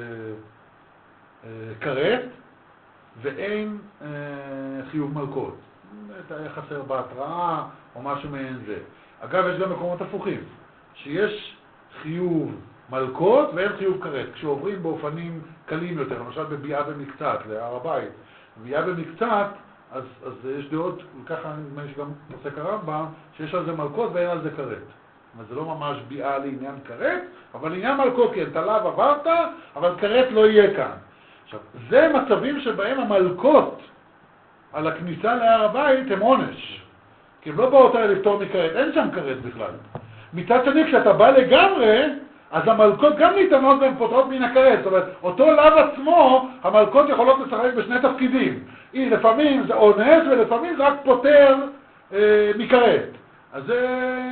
אה, כרת ואין אה, חיוב מלכות. היה חסר בהתראה או משהו מעין זה. אגב, יש גם מקומות הפוכים, שיש חיוב מלכות ואין חיוב כרת. כשעוברים באופנים קלים יותר, למשל בביאה במקצת, להר הבית, ביאה במקצת, אז, אז יש דעות, וככה נדמה לי שגם עוסק הרמב"ם, שיש על זה מלכות ואין על זה כרת. זאת אומרת, זה לא ממש ביאה לעניין כרת, אבל לעניין מלכות, כן, תלב עברת, אבל כרת לא יהיה כאן. עכשיו, זה מצבים שבהם המלכות על הכניסה להר הבית הם עונש. כי הם לא באות האלה לפתור מכרת, אין שם כרת בכלל. מצד שני, כשאתה בא לגמרי, אז המלכות גם ניתנות והן פותרות מן הכרת. זאת אומרת, אותו לאו עצמו, המלכות יכולות לשחק בשני תפקידים. היא לפעמים זה עונש ולפעמים זה רק פותר אה, מכרת. אז זה...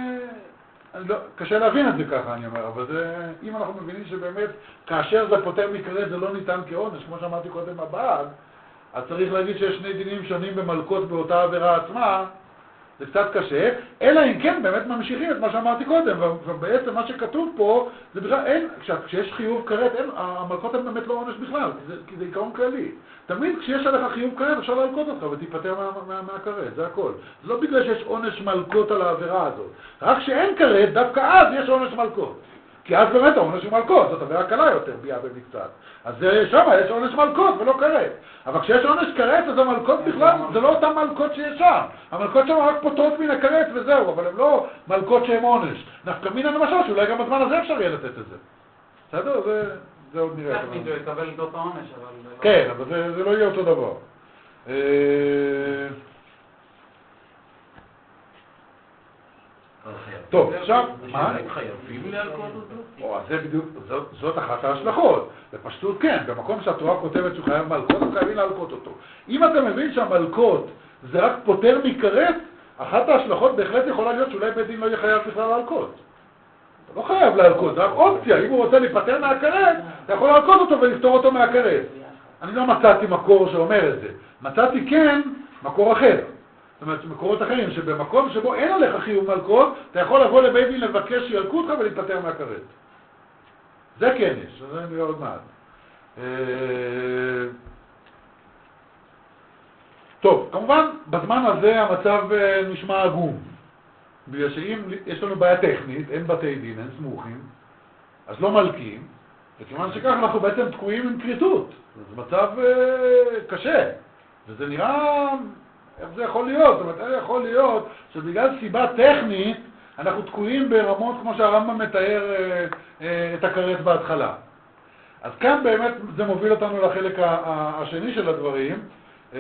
לא, קשה להבין את זה ככה, אני אומר, אבל זה, אם אנחנו מבינים שבאמת כאשר זה פותר מכרת זה לא ניתן כעונש, כמו שאמרתי קודם הבעד, אז צריך להגיד שיש שני דינים שונים במלכות באותה עבירה עצמה, זה קצת קשה, אלא אם כן באמת ממשיכים את מה שאמרתי קודם, ובעצם מה שכתוב פה, זה בכלל אין, כשיש חיוב כרת, המלכות הן באמת לא עונש בכלל, זה, כי זה עיקרון כללי. תמיד כשיש עליך חיוב כרת אפשר להלקות אותך ותיפטר מה, מה, מהכרת, זה הכל. זה לא בגלל שיש עונש מלכות על העבירה הזאת, רק שאין כרת, דווקא אז יש עונש מלכות. כי אז באמת העונש הוא מלכות, זאת עבירה קלה יותר, ביאה במקצת. אז שם יש עונש מלכות ולא כרת. אבל כשיש עונש כרת, אז המלכות בכלל, זה לא אותם מלכות שיש שם. המלכות שם רק פותרות מן הכרת וזהו, אבל הן לא מלכות שהן עונש. נפקא מינה למשל, שאולי גם בזמן הזה אפשר יהיה לתת את זה. בסדר? זה, זה עוד נראה. איך מישהו יקבל את אותו עונש, אבל... כן, אבל זה, זה לא יהיה אותו דבר. טוב, עכשיו, מה? חייבים להלקות אותו? זה בדיוק, זאת, זאת אחת ההשלכות. בפשטות כן, במקום שהתורה כותבת שהוא חייב מלכות, אז חייבים להלקות אותו. אם אתה מבין שהמלכות זה רק פותר מכרת, אחת ההשלכות בהחלט יכולה להיות שאולי בית דין לא יהיה חייב בכלל להלקות. אתה לא חייב להלקות, זה רק אופציה. אם הוא רוצה להיפטר מהכרת, אתה יכול להלקות אותו ולפתור אותו מהכרת. אני לא מצאתי מקור שאומר את זה. מצאתי כן מקור אחר. זאת אומרת, מקורות אחרים, שבמקום שבו אין עליך חיוב מלקות, אתה יכול לבוא לבית דין לבקש שילקו אותך ולהיפטר מהכרת. זה כן יש, זה נראה עוד מעט. טוב, כמובן, בזמן הזה המצב נשמע עגום. בגלל שאם יש לנו בעיה טכנית, אין בתי דין, אין סמוכים, אז לא מלקים, וכיוון שכך אנחנו בעצם תקועים עם קריטות. זה מצב קשה, וזה נראה... איך זה יכול להיות? זאת אומרת, איך יכול להיות שבגלל סיבה טכנית אנחנו תקועים ברמות כמו שהרמב"ם מתאר אה, אה, את הכרת בהתחלה. אז כאן באמת זה מוביל אותנו לחלק השני של הדברים, אה,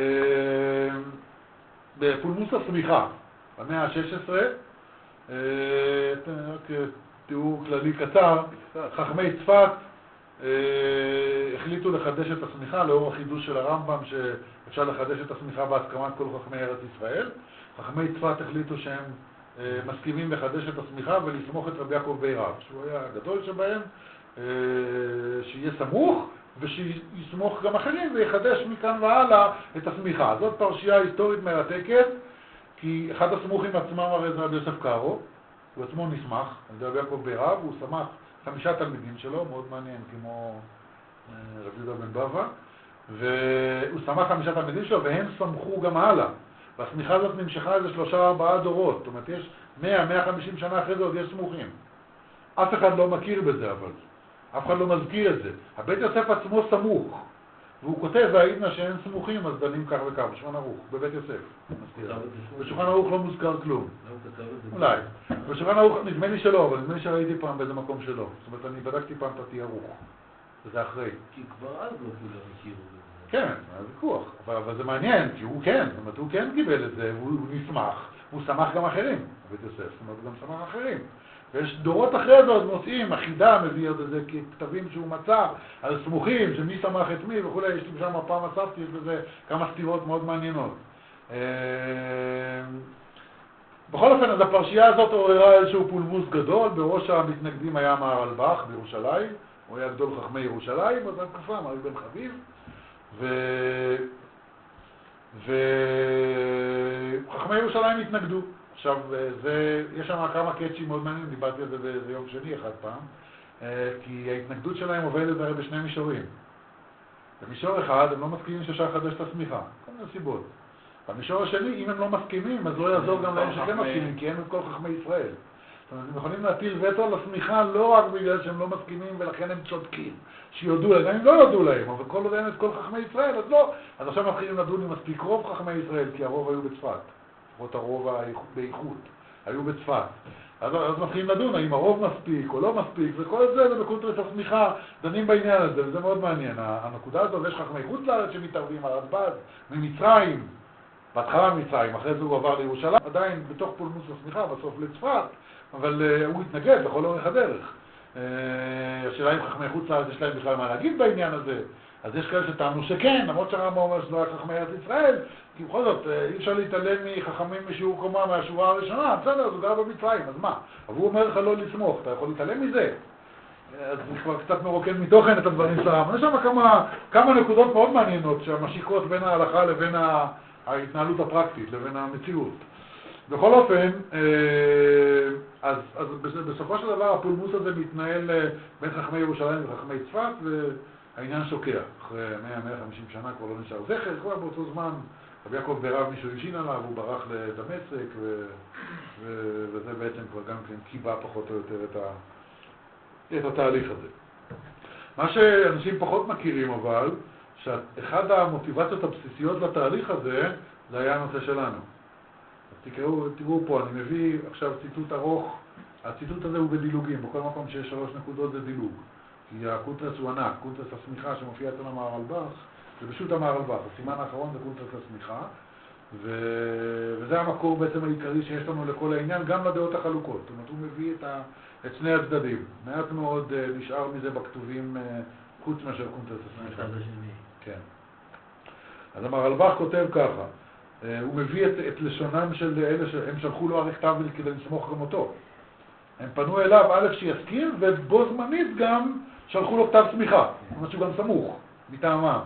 בפולמוס הסמיכה, במאה ה-שש עשרה, אה, רק תיאור כללי קצר, חכמי צפת אה, החליטו לחדש את הסמיכה לאור החידוש של הרמב"ם שאפשר לחדש את הסמיכה בהסכמת כל חכמי ארץ ישראל. חכמי צפת החליטו שהם אה, מסכימים לחדש את הסמיכה ולסמוך את רבי יעקב בי רב, שהוא היה הגדול שבהם, אה, שיהיה סמוך ושיסמוך גם אחרים ויחדש מכאן והלאה את הסמיכה. זאת פרשייה היסטורית מרתקת, כי אחד הסמוכים עצמם הרי זה רבי יוסף קארו, הוא עצמו נסמך על רבי יעקב בי רב, הוא סמך חמישה תלמידים שלו, מאוד מעניין, כמו רבי יהודה בן בבא, והוא סמך חמישה תלמידים שלו, והם סמכו גם הלאה. והסמיכה הזאת נמשכה איזה שלושה ארבעה דורות, זאת אומרת, יש מאה מאה וחמישים שנה אחרי זה עוד יש סמוכים. אף אחד לא מכיר בזה, אבל אף אחד לא מזכיר את זה. הבית יוסף עצמו סמוך, והוא כותב, והעידנה שאין סמוכים, אז דנים כך וכך, בשולחן ערוך, בבית יוסף. בשולחן ערוך לא מוזכר כלום. אולי. בשולחן ערוך נדמה לי שלא, אבל נדמה לי שראיתי פעם באיזה מקום שלא. זאת אומרת, אני בדקתי פעם את התיארוך. וזה אחרי. כי כבר אז לא כולם הכירו בזה. כן, זה ויכוח. אבל זה מעניין, כי הוא כן, זאת אומרת, הוא כן קיבל את זה, והוא נשמח, והוא שמח גם אחרים, בבית יוסף. זאת אומרת, הוא גם שמח אחרים. ויש דורות אחרי זה עוד מוצאים, החידה מביא עוד איזה כתבים שהוא מצא על סמוכים, שמי שמח את מי וכו', יש לי שם פעם אספתי, יש בזה כמה סתירות מאוד מעניינות. בכל אופן, אז הפרשייה הזאת עוררה איזשהו פולמוס גדול, בראש המתנגדים היה מהרלב"ח בירושלים, הוא היה גדול חכמי ירושלים, באותה תקופה, מרי בן חביב, ו... וחכמי ירושלים התנגדו. עכשיו, זה, יש שם כמה קאצ'ים מאוד מעניינים, דיברתי על זה באיזה יום שני אחד פעם, כי ההתנגדות שלהם עובדת הרי בשני מישורים. במישור אחד, הם לא מסכימים שאפשר לחדש את הסמיכה, כל מיני סיבות. במישור השני, אם הם לא מסכימים, אז לא יעזור גם להם שכן מסכימים, כי הם את כל חכמי ישראל. זאת אומרת, הם יכולים להטיל וטו על הסמיכה לא רק בגלל שהם לא מסכימים ולכן הם צודקים, שיודעו להם, גם אם לא יודעו להם, אבל כל עוד אין את כל חכמי ישראל, אז לא. אז עכשיו מתחילים לדון עם מספיק רוב חכמי ישראל, כי הרוב היו בצפת. לפחות הרוב באיכות, היו בצפת. אז, אז מתחילים לדון האם הרוב מספיק או לא מספיק, וכל זה זה בקונטרס הסמיכה, דנים בעניין הזה, וזה מאוד מעניין. הנקודה הזאת, יש חכמי חוץ לארץ שמתערבים, הרדב"ז ממצרים, בהתחלה ממצרים, אחרי זה הוא עבר לירושלים, עדיין בתוך פולמוס הסמיכה, בסוף לצפת, אבל uh, הוא התנגד לכל אורך הדרך. Uh, השאלה אם חכמי חוץ לארץ יש להם בכלל מה להגיד בעניין הזה, אז יש כאלה שטענו שכן, למרות שהרמב"ם אומר שזה רק חכמי ארץ ישראל, כי בכל זאת, אי אפשר להתעלם מחכמים משיעור קומה מהשורה הראשונה, בסדר, זה גר במצרים, אז מה? אבל הוא אומר לך לא לסמוך, אתה יכול להתעלם מזה? אז זה כבר קצת מרוקן מתוכן את הדברים שלהם. יש שם כמה, כמה נקודות מאוד מעניינות שהמשיקות בין ההלכה לבין ההתנהלות הפרקטית, לבין המציאות. בכל אופן, אז, אז בסופו של דבר הפולמוס הזה מתנהל בין חכמי ירושלים וחכמי צפת, והעניין שוקע. אחרי מאה עד מאה וחמישים שנה כבר לא נשאר זכר, כבר באותו זמן רבי יעקב בי רב מישהו השין עליו, הוא ברח לדמשק, ו... ו... וזה בעצם כבר גם כן קיבע פחות או יותר את, ה... את התהליך הזה. מה שאנשים פחות מכירים אבל, שאחד המוטיבציות הבסיסיות לתהליך הזה, זה היה הנושא שלנו. אז תקראו, תראו פה, אני מביא עכשיו ציטוט ארוך, הציטוט הזה הוא בדילוגים, בכל מקום שיש שלוש נקודות זה דילוג. כי הקונטרס הוא ענק, קונטרס הסמיכה שמופיע אצל המהרלב"ח, זה פשוט המהרלב"ח, הסימן האחרון זה קונטרס הסמיכה, ו... וזה המקור בעצם העיקרי שיש לנו לכל העניין, גם לדעות החלוקות. זאת אומרת, הוא מביא את, ה... את שני הצדדים. מעט מאוד uh, נשאר מזה בכתובים uh, חוץ מאשר קונטרס הסמיכה. כן. אז המהרלב"ח כותב ככה, uh, הוא מביא את, את לשונם של אלה שהם שלחו לו ערך כתב כדי לסמוך גם אותו. הם פנו אליו א' שיסכים, ובו זמנית גם שלחו לו כתב סמיכה, זאת אומרת שהוא גם סמוך, מטעמם.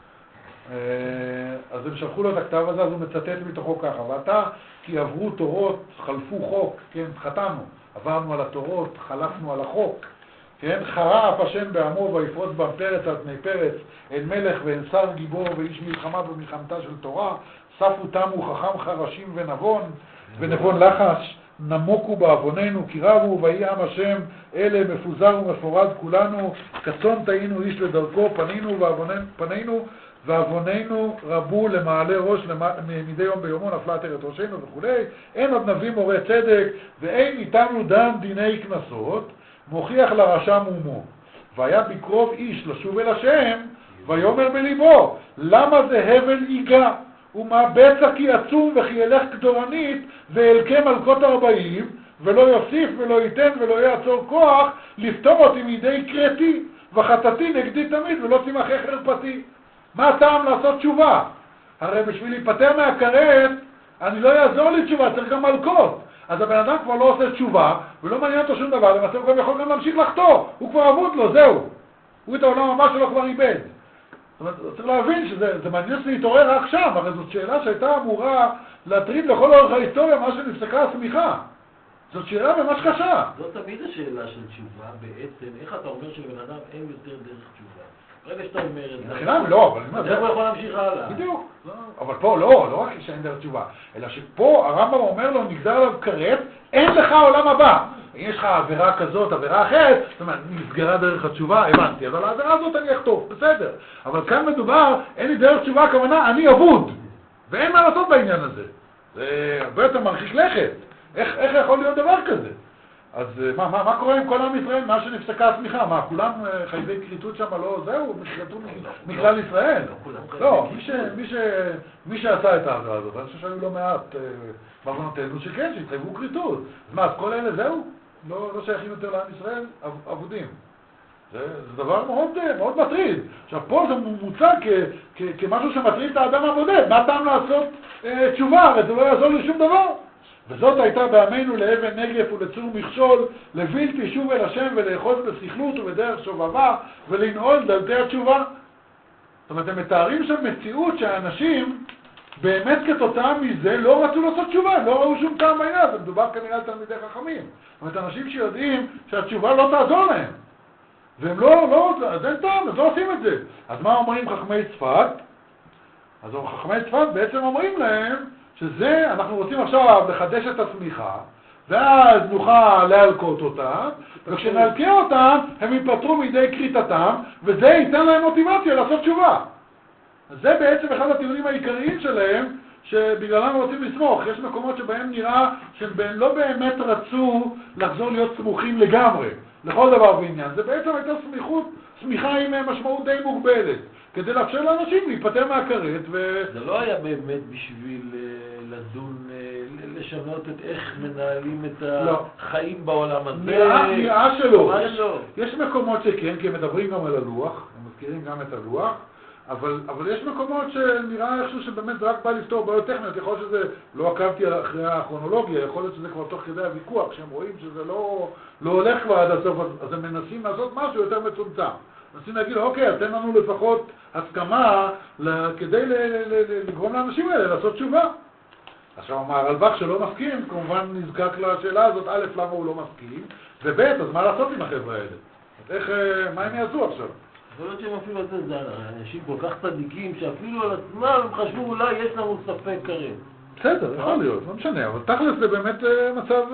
אז הם שלחו לו את הכתב הזה, אז הוא מצטט מתוכו ככה, ואתה כי עברו תורות, חלפו חוק, כן, חטאנו, עברנו על התורות, חלפנו על החוק, כן, חרה אף השם בעמו ויפרוץ בם פרץ על פני פרץ, אין מלך ואין שר גיבור ואיש מלחמה במלחמתה של תורה, ספו תמו חכם חרשים ונבון, ונבון לחש, נמוקו בעווננו, כי רבו ויהי עם השם, אלה מפוזר ומפורד כולנו, כצאן טעינו איש לדרכו, פנינו ועווננו, ועווננו רבו למעלה ראש מדי יום ביומו, נפלה עטרת ראשנו וכו'. אין עוד נביא מורה צדק, ואין איתנו דן דיני כנסות, מוכיח לרשע מומו. והיה בקרוב איש לשוב אל השם, ויאמר בליבו, למה זה הבל ייגע? ומה בצע כי עצום וכי ילך כדורנית, ואלקה מלכות ארבעים, ולא יוסיף ולא ייתן ולא יעצור כוח, לפתור אותי מידי קרתי, וחטאתי נגדי תמיד ולא תימחה חרפתי. מה הטעם לעשות תשובה? הרי בשביל להיפטר מהכרת, אני לא יעזור לי תשובה, צריך גם מלכות. אז הבן אדם כבר לא עושה תשובה, ולא מעניין אותו שום דבר, למעשה הוא גם יכול גם להמשיך לחטוא. הוא כבר אבוד לו, זהו. הוא את העולם הבא שלו כבר איבד. זאת אומרת, צריך להבין שזה מעניין להתעורר רק שם, הרי זאת שאלה שהייתה אמורה להטריד לכל אורך ההיסטוריה מה שנפסקה הסמיכה. זאת שאלה ממש קשה. זאת תמיד השאלה של תשובה, בעצם, איך אתה אומר שלבן אדם אין יותר דרך תשובה? ברגע שאתה אומר את זה, בכלל לא, אבל אז איך הוא יכול להמשיך הלאה? בדיוק, אבל פה לא, לא רק שאין דרך תשובה, אלא שפה הרמב"ם אומר לו, נגזר עליו כרת, אין לך עולם הבא. אם יש לך עבירה כזאת, עבירה אחרת, זאת אומרת, נסגרה דרך התשובה, הבנתי, אבל העבירה הזאת אני אחטוף, בסדר. אבל כאן מדובר, אין לי דרך תשובה, הכוונה, אני אבוד, ואין מה לעשות בעניין הזה. זה הרבה יותר מרחיק לכת. איך, איך יכול להיות דבר כזה? אז מה, מה, מה קורה עם כל עם ישראל? מה שנפסקה הסמיכה? מה, כולם חייבי כריתות שם לא זהו? נכרתו מכלל ישראל? לא, מי, ש, מי, ש, מי שעשה את העבירה הזאת, אני חושב שהיו לא מעט בעוונותינו שכן, שהתחייבו כריתות. אז מה, אז כל אלה זהו? לא, לא שייכים יותר לעם ישראל? עבודים. זה, זה דבר מאוד, מאוד מטריד. עכשיו, פה זה מוצג כ, כ, כמשהו שמטריד את האדם הבודד. מה טעם לעשות אה, תשובה? הרי זה לא יעזור לי שום דבר. וזאת הייתה בעמנו לאבן נגף ולצור מכשול, לבלתי שוב אל השם ולאחוז בסכלות ובדרך שובבה ולנעול דלתי התשובה. זאת אומרת, הם מתארים שם מציאות שהאנשים באמת כתוצאה מזה לא רצו לעשות תשובה, לא ראו שום טעם בעניין, זה מדובר כנראה על תלמידי חכמים. זאת אומרת, אנשים שיודעים שהתשובה לא תעזור להם. והם לא, לא, אז אין טעם, אז לא עושים את זה. אז מה אומרים חכמי צפת? אז חכמי צפת בעצם אומרים להם, שזה, אנחנו רוצים עכשיו לחדש את הסמיכה, ואז נוכל להלקות אותם, וכשנלקה אותם, הם ייפטרו מידי כריתתם, וזה ייתן להם מוטיבציה לעשות תשובה. אז זה בעצם אחד הטיעונים העיקריים שלהם, שבגללם רוצים לסמוך. יש מקומות שבהם נראה שהם לא באמת רצו לחזור להיות סמוכים לגמרי, לכל דבר בעניין. זה בעצם הייתה סמיכות, סמיכה עם משמעות די מוגבלת, כדי לאפשר לאנשים להיפטר מהכרת ו... זה לא היה באמת בשביל לדון, לשנות את איך מנהלים את החיים בעולם הזה. נראה שלא. יש מקומות שכן, כי הם מדברים גם על הלוח, הם מזכירים גם את הלוח, אבל, אבל יש מקומות שנראה איכשהו שבאמת זה רק בא לפתור בעיות טכניות. יכול להיות שזה, לא עקבתי אחרי הכרונולוגיה, יכול להיות שזה כבר תוך כדי הוויכוח, שהם רואים שזה לא, לא הולך כבר עד הסוף, אז הם מנסים לעשות משהו יותר מצומצם. מנסים להגיד, אוקיי, אז תן לנו לפחות הסכמה כדי לגרום לאנשים האלה לעשות תשובה. עכשיו, הרלב"ג שלא מסכים, כמובן נזקק לשאלה הזאת, א', למה הוא לא מסכים, וב', אז מה לעשות עם החבר'ה האלה? אז איך, מה הם יעשו עכשיו? יכול להיות שהם אפילו את זה, אנשים כל כך צדיקים, שאפילו על עצמם הם חשבו אולי יש לנו ספק כרת. בסדר, יכול להיות, לא משנה, אבל תכלס זה באמת מצב...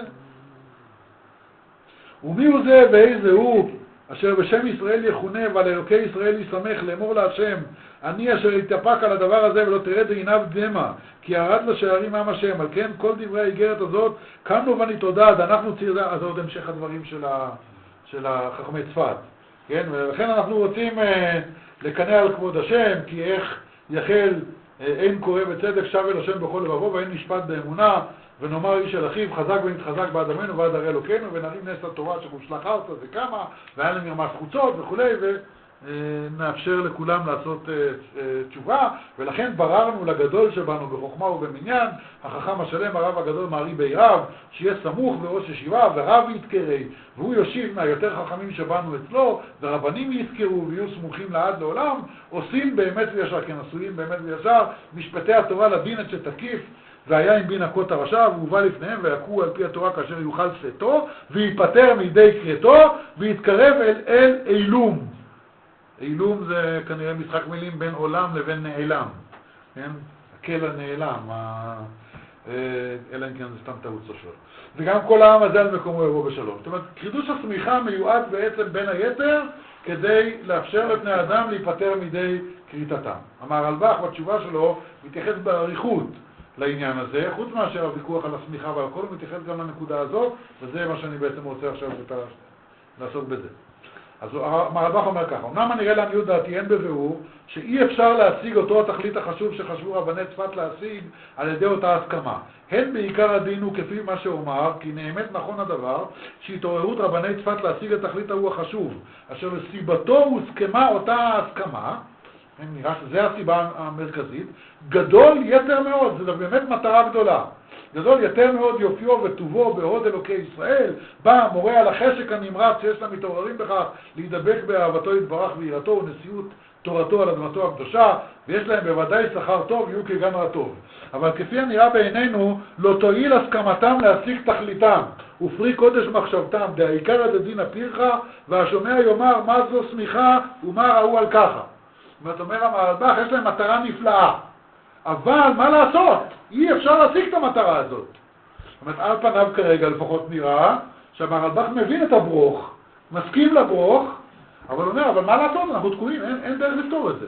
ומי הוא זה ואיזה הוא, אשר בשם ישראל יחונה ועל אלוקי ישראל ישמח לאמור להשם, אני אשר יתאפק על הדבר הזה ולא תרד עיניו דמע, כי ירד לשערים עם השם. על כן כל דברי האיגרת הזאת, קמנו ונתעודד, אנחנו ציידה, אז עוד המשך הדברים של, ה, של החכמי צפת. כן? ולכן אנחנו רוצים אה, לקנא על כבוד השם, כי איך יחל אה, אין קורא בצדק, שב אל השם בכל לבבו ואין נשפט באמונה, ונאמר איש אל אחיו חזק ונתחזק בעד עמנו ועד הרי אלוקינו, ונרים נס התורה שמושלחה אותה זה כמה, והיה להם מרמס חוצות וכו', נאפשר לכולם לעשות תשובה, ולכן בררנו לגדול שבנו בחוכמה ובמניין, החכם השלם, הרב הגדול מערי בירב, שיהיה סמוך בראש ישיבה, ורב יתקרי, והוא יושיב מהיותר חכמים שבנו אצלו, ורבנים יזכרו ויהיו סמוכים לעד לעולם, עושים באמת וישר, כן עשויים באמת וישר, משפטי התורה לדין את שתקיף, והיה עם בין הכות הרשע, והוא בא לפניהם ויקו על פי התורה כאשר יוכל שפתו, ויפטר מידי קרתו, ויתקרב אל אל אילום. אילום זה כנראה משחק מילים בין עולם לבין נעלם, כן? הקל הנעלם, ה... אלא אם כן זה סתם טעות סופר. וגם כל העם הזה על מקומו יבוא בשלום. זאת אומרת, חידוש הסמיכה מיועד בעצם בין היתר, כדי לאפשר לבני אדם להיפטר מידי קריטתם. אמר הרלב"ח בתשובה שלו, מתייחס באריכות לעניין הזה, חוץ מאשר הוויכוח על הסמיכה ועל הכל, הוא מתייחס גם לנקודה הזאת, וזה מה שאני בעצם רוצה עכשיו לעסוק בזה. אז הרלב"ח אומר ככה, אמנם הנראה לעניות דעתי אין בבירור שאי אפשר להשיג אותו התכלית החשוב שחשבו רבני צפת להשיג על ידי אותה הסכמה. הן בעיקר הדין הוא כפי מה שאומר, כי נאמת נכון הדבר שהתעוררות רבני צפת להשיג את תכלית ההוא החשוב, אשר לסיבתו הוסכמה אותה ההסכמה, נראה שזה הסיבה המרכזית, גדול יתר מאוד, זה באמת מטרה גדולה. גדול יותר מאוד יופיו וטובו בהוד אלוקי ישראל, בא מורה על החשק הנמרץ שיש להם מתעוררים בכך להידבק באהבתו יתברך ויראתו ונשיאות תורתו על אדמתו הקדושה, ויש להם בוודאי שכר טוב, יהיו כגן רטוב. אבל כפי הנראה בעינינו, לא תועיל הסכמתם להשיג תכליתם, ופרי קודש מחשבתם, דעיקר הדדין הפירחה, והשומע יאמר מה זו סמיכה ומה ראו על ככה. זאת אומרת, הרלב"ח יש להם מטרה נפלאה. אבל מה לעשות? אי אפשר להשיג את המטרה הזאת. זאת אומרת, על פניו כרגע לפחות נראה שהרלב"ח מבין את הברוך, מסכים לברוך, אבל הוא אומר, אבל מה לעשות? אנחנו תקועים, אין, אין דרך לפתור את זה.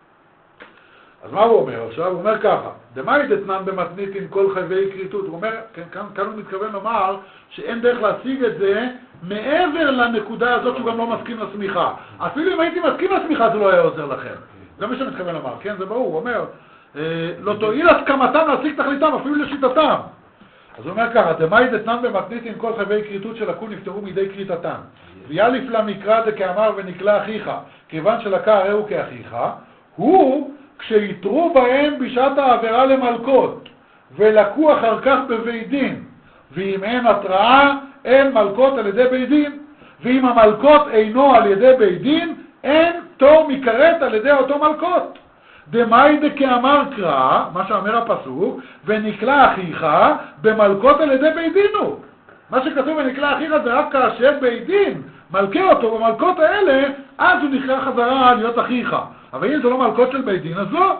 אז מה הוא אומר עכשיו? הוא אומר ככה, דמאי דתנן במתנית עם כל חייבי קריטות. הוא אומר, כן, כאן, כאן הוא מתכוון לומר שאין דרך להשיג את זה מעבר לנקודה הזאת שהוא גם לא מסכים לסמיכה. אפילו אם הייתי מסכים לסמיכה זה לא היה עוזר לכם. זה מה שמתכוון לומר, כן? זה ברור, הוא אומר, לא תועיל הסכמתם להשיג תכליתם, אפילו לשיטתם. אז הוא אומר ככה, דמאי דתנן במתנית עם כל חייבי קריטות שלקו נפטרו מידי קריטתם. ויאליף למקרא דכאמר ונקלע אחיך, כיוון שלקה הרי הוא כאחיך, הוא כשיתרו בהם בשעת העבירה למלכות, ולקו אחר כך בבית דין, ואם אין התראה, אין מלכות על ידי בית דין, ואם המלכות אינו על ידי בית דין, אין תור מכרת על ידי אותו מלכות. דמאי דכאמר קרא, מה שאומר הפסוק, ונקלע אחיך במלכות על ידי בית דין הוא. מה שכתוב ונקלע אחיך זה רק כאשר בית דין מלכה אותו במלכות האלה, אז הוא נקרא חזרה להיות אחיך. אבל אם זה לא מלכות של בית דין, אז לא.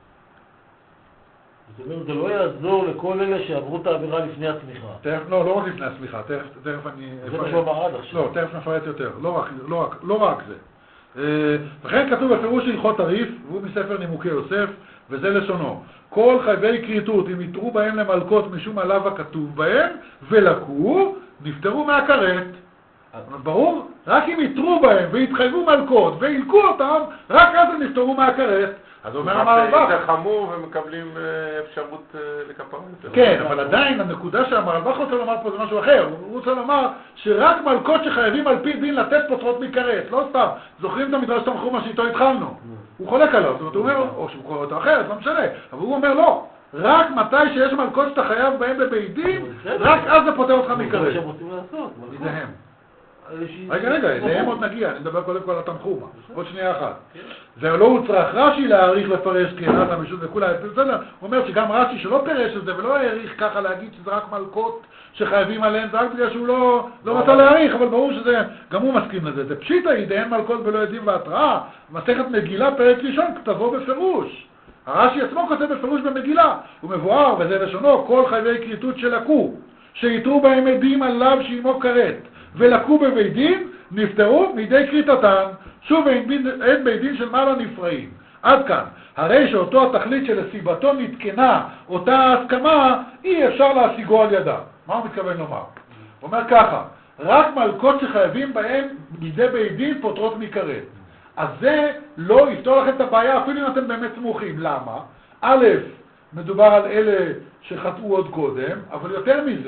זאת אומרת, זה לא יעזור לכל אלה שעברו את העבירה לפני הסמיכה. תכף, לא, לא רק לפני הסמיכה, תכף, תכף אני... זה מה שהוא אמר עד עכשיו. לא, תכף נפרט יותר, לא רק, לא רק, לא רק זה. וכן כתוב בפירוש הלכות הריף, והוא מספר נימוקי יוסף, וזה לשונו. כל חייבי קריטות, אם יתרו בהם למלכות משום עליו הכתוב בהם, ולקו, נפטרו מהכרת. ברור? רק אם יתרו בהם והתחייבו מלכות והילקו אותם, רק אז הם נפטרו מהכרת. אז אומר המרלב"ח. זה חמור ומקבלים אפשרות לכפר יותר. כן, אבל עדיין הנקודה שהמרלב"ח רוצה לומר פה זה משהו אחר. הוא רוצה לומר שרק מלכות שחייבים על פי דין לתת פוטרות מכרת, לא סתם. זוכרים את המדרש תמכו מה שאיתו התחלנו. הוא חולק עליו, זאת אומרת, הוא אומר, או שהוא קורא אותו אחרת, לא משנה. אבל הוא אומר לא. רק מתי שיש מלכות שאתה חייב בהם בבית דין, רק אז זה פוטר אותך מכרת. זה מה שהם רוצים לעשות. זה הם. רגע, רגע, אליהם עוד נגיע, אני מדבר קודם כל על התמחומה, עוד שנייה אחת. זה לא הוצרך רש"י להעריך לפרש קריאת המשות וכולה, בסדר, הוא אומר שגם רש"י שלא פירש את זה ולא העריך ככה להגיד שזה רק מלכות שחייבים עליהן, זה רק בגלל שהוא לא רצה להעריך, אבל ברור שזה, גם הוא מסכים לזה. זה פשיטא היא, אין מלכות ולא עדים והתראה, מסכת מגילה פרק ראשון כתבו בפירוש. הרש"י עצמו כותב בפירוש במגילה, הוא מבואר, וזה לשונו, כל חייבי קריטות שלקו, שיתרו בהם עדים עליו שעימו כרת. ולקו בבית דין, נפטרו מידי קריטתם, שוב אין, אין בית דין של מעלה נפרעים. עד כאן, הרי שאותו התכלית שלסיבתו נתקנה אותה ההסכמה, אי אפשר להשיגו על ידה. מה הוא מתכוון לומר? הוא אומר ככה, רק מלכות שחייבים בהם מידי בית דין פוטרות מכרת. אז זה לא יפתור לכם את הבעיה אפילו אם אתם באמת סמוכים. למה? א', מדובר על אלה שחטאו עוד קודם, אבל יותר מזה,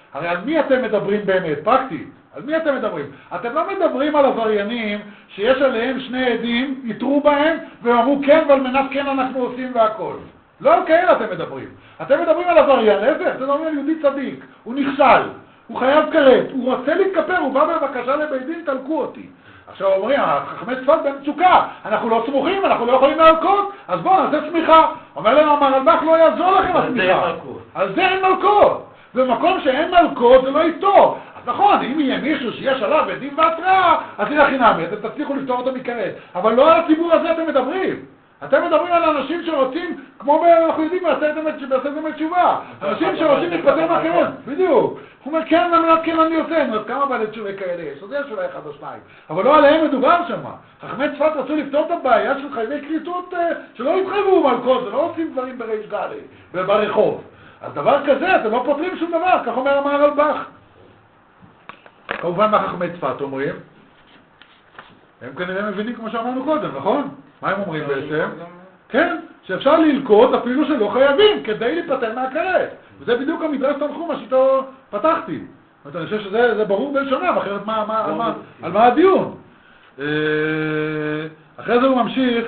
הרי על מי אתם מדברים באמת, פרקטית? על מי אתם מדברים? אתם לא מדברים על עבריינים שיש עליהם שני עדים, יתרו בהם ואמרו כן ועל מנת כן אנחנו עושים והכל. לא על כאלה אתם מדברים. אתם מדברים על עבריין, איזה? אתם מדברים על יהודי צדיק, הוא נכשל, הוא חייב כרת, הוא רוצה להתכפר, הוא בא בבקשה לבית דין, תלקו אותי. עכשיו אומרים, חכמי צפת במצוקה, אנחנו לא סמוכים, אנחנו לא יכולים להלקות, אז בואו נעשה סמיכה. אומר לנו, אמר אלבך, לא יעזור לכם הסמיכה. על זה אין מלקות. במקום שאין מלקות זה לא איתו. אז נכון, אם יהיה מישהו שיש עליו עדים והתראה, אז הנה חינמי, אתם תצליחו לפתור אותו מכרת. אבל לא על הציבור הזה אתם מדברים. אתם מדברים על אנשים שרוצים, כמו אנחנו יודעים, בעשרת ימי תשובה. אנשים שרוצים להתפטר מהכרת, בדיוק. הוא אומר, כן, למרות כן אני יוצא, אני אומר, כמה בעלי תשובה כאלה יש? אז יש אולי אחד או שניים. אבל לא עליהם מדובר שם. חכמי צפת רצו לפתור את הבעיה של חייבי כריתות, שלא יתחייבו מלכות, זה לא עושים דברים בריש גלי, ברחוב. אז דבר כזה, אתם לא פותרים שום דבר, כך אומר המהר"ל אלבך. כמובן מה חכמי צפת אומרים? הם כנראה מבינים כמו שאמרנו קודם, נכון? מה הם אומרים בעצם? כן, שאפשר ללקות אפילו שלא חייבים, כדי להיפטר מהכרת. וזה בדיוק המדרש תנחום, שאיתו פתחתי. זאת אומרת, אני חושב שזה ברור בלשונם, אחרת מה, מה, על מה, על מה הדיון? אחרי זה הוא ממשיך,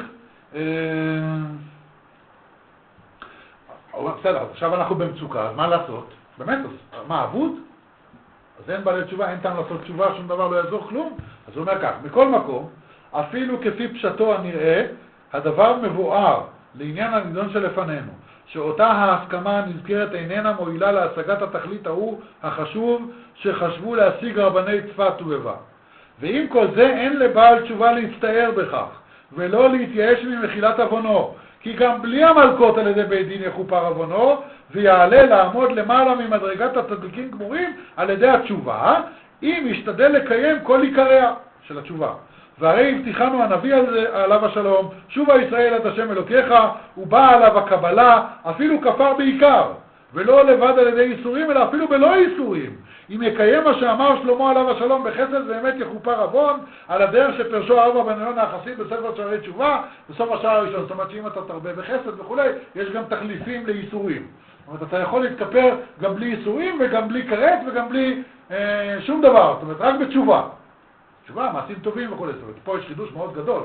בסדר, עכשיו אנחנו במצוקה, אז מה לעשות? באמת, מה, אבוד? אז אין בעלי תשובה, אין טעם לעשות תשובה, שום דבר לא יעזור כלום. אז הוא אומר כך, מכל מקום, אפילו כפי פשטו הנראה, הדבר מבואר לעניין הנידון שלפנינו, שאותה ההסכמה הנזכרת איננה מועילה להשגת התכלית ההוא החשוב שחשבו להשיג רבני צפת ובבה. ועם כל זה אין לבעל תשובה להצטער בכך, ולא להתייאש ממחילת עוונו, כי גם בלי המלכות על ידי בית דין יכופר עוונו, ויעלה לעמוד למעלה ממדרגת הצדיקים גמורים על ידי התשובה, אם ישתדל לקיים כל עיקריה של התשובה. והרי הבטיחנו הנביא עליו השלום, שובה ישראל עד השם אלוקיך, ובא עליו הקבלה, אפילו כפר בעיקר, ולא לבד על ידי איסורים, אלא אפילו בלא איסורים. אם יקיים מה שאמר שלמה עליו השלום בחסד, באמת יכופר עוון, על הדרך שפרשו הרב בן יונה החסיד בספר שערי תשובה, בסוף השער הראשון. זאת אומרת שאם אתה תרבה בחסד וכו', יש גם תחליפים לאיסורים. זאת אומרת, אתה יכול להתכפר גם בלי איסורים, וגם בלי כרת, וגם בלי אה, שום דבר. זאת אומרת, רק בתשובה. תשובה, מעשים טובים וכו'. זאת אומרת, פה יש חידוש מאוד גדול.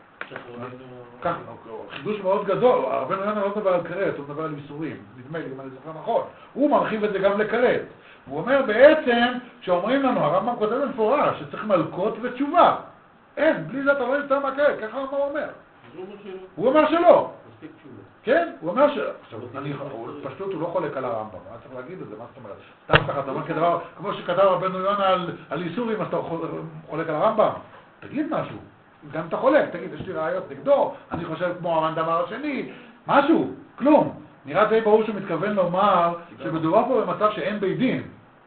כך, חידוש מאוד גדול. הרב יונה לא מדבר על כרת, הוא מדבר על איסורים. נדמה לי, אם אני זוכר נכון. הוא מרחיב את זה גם לכרת. הוא אומר בעצם, כשאומרים לנו, הרמב"ם כותב במפורש, שצריך מלכות ותשובה. אין, בלי זה אתה לא יצא מהכרת, ככה הרמב"ם אומר. הוא אומר שלא. כן, הוא אומר ש... עכשיו, פשוט הוא לא חולק על הרמב"ם, מה צריך להגיד את זה, מה זאת אומרת? סתם ככה, אתה אומר כדבר, כמו שכתב רבנו יונה על איסורים, אז אתה חולק על הרמב"ם? תגיד משהו, גם אתה חולק, תגיד, יש לי ראיות נגדו, אני חושב כמו המאן דאמר השני, משהו, כלום. נראה די ברור שהוא מתכוון לומר שמדובר פה במצב שאין בית דין.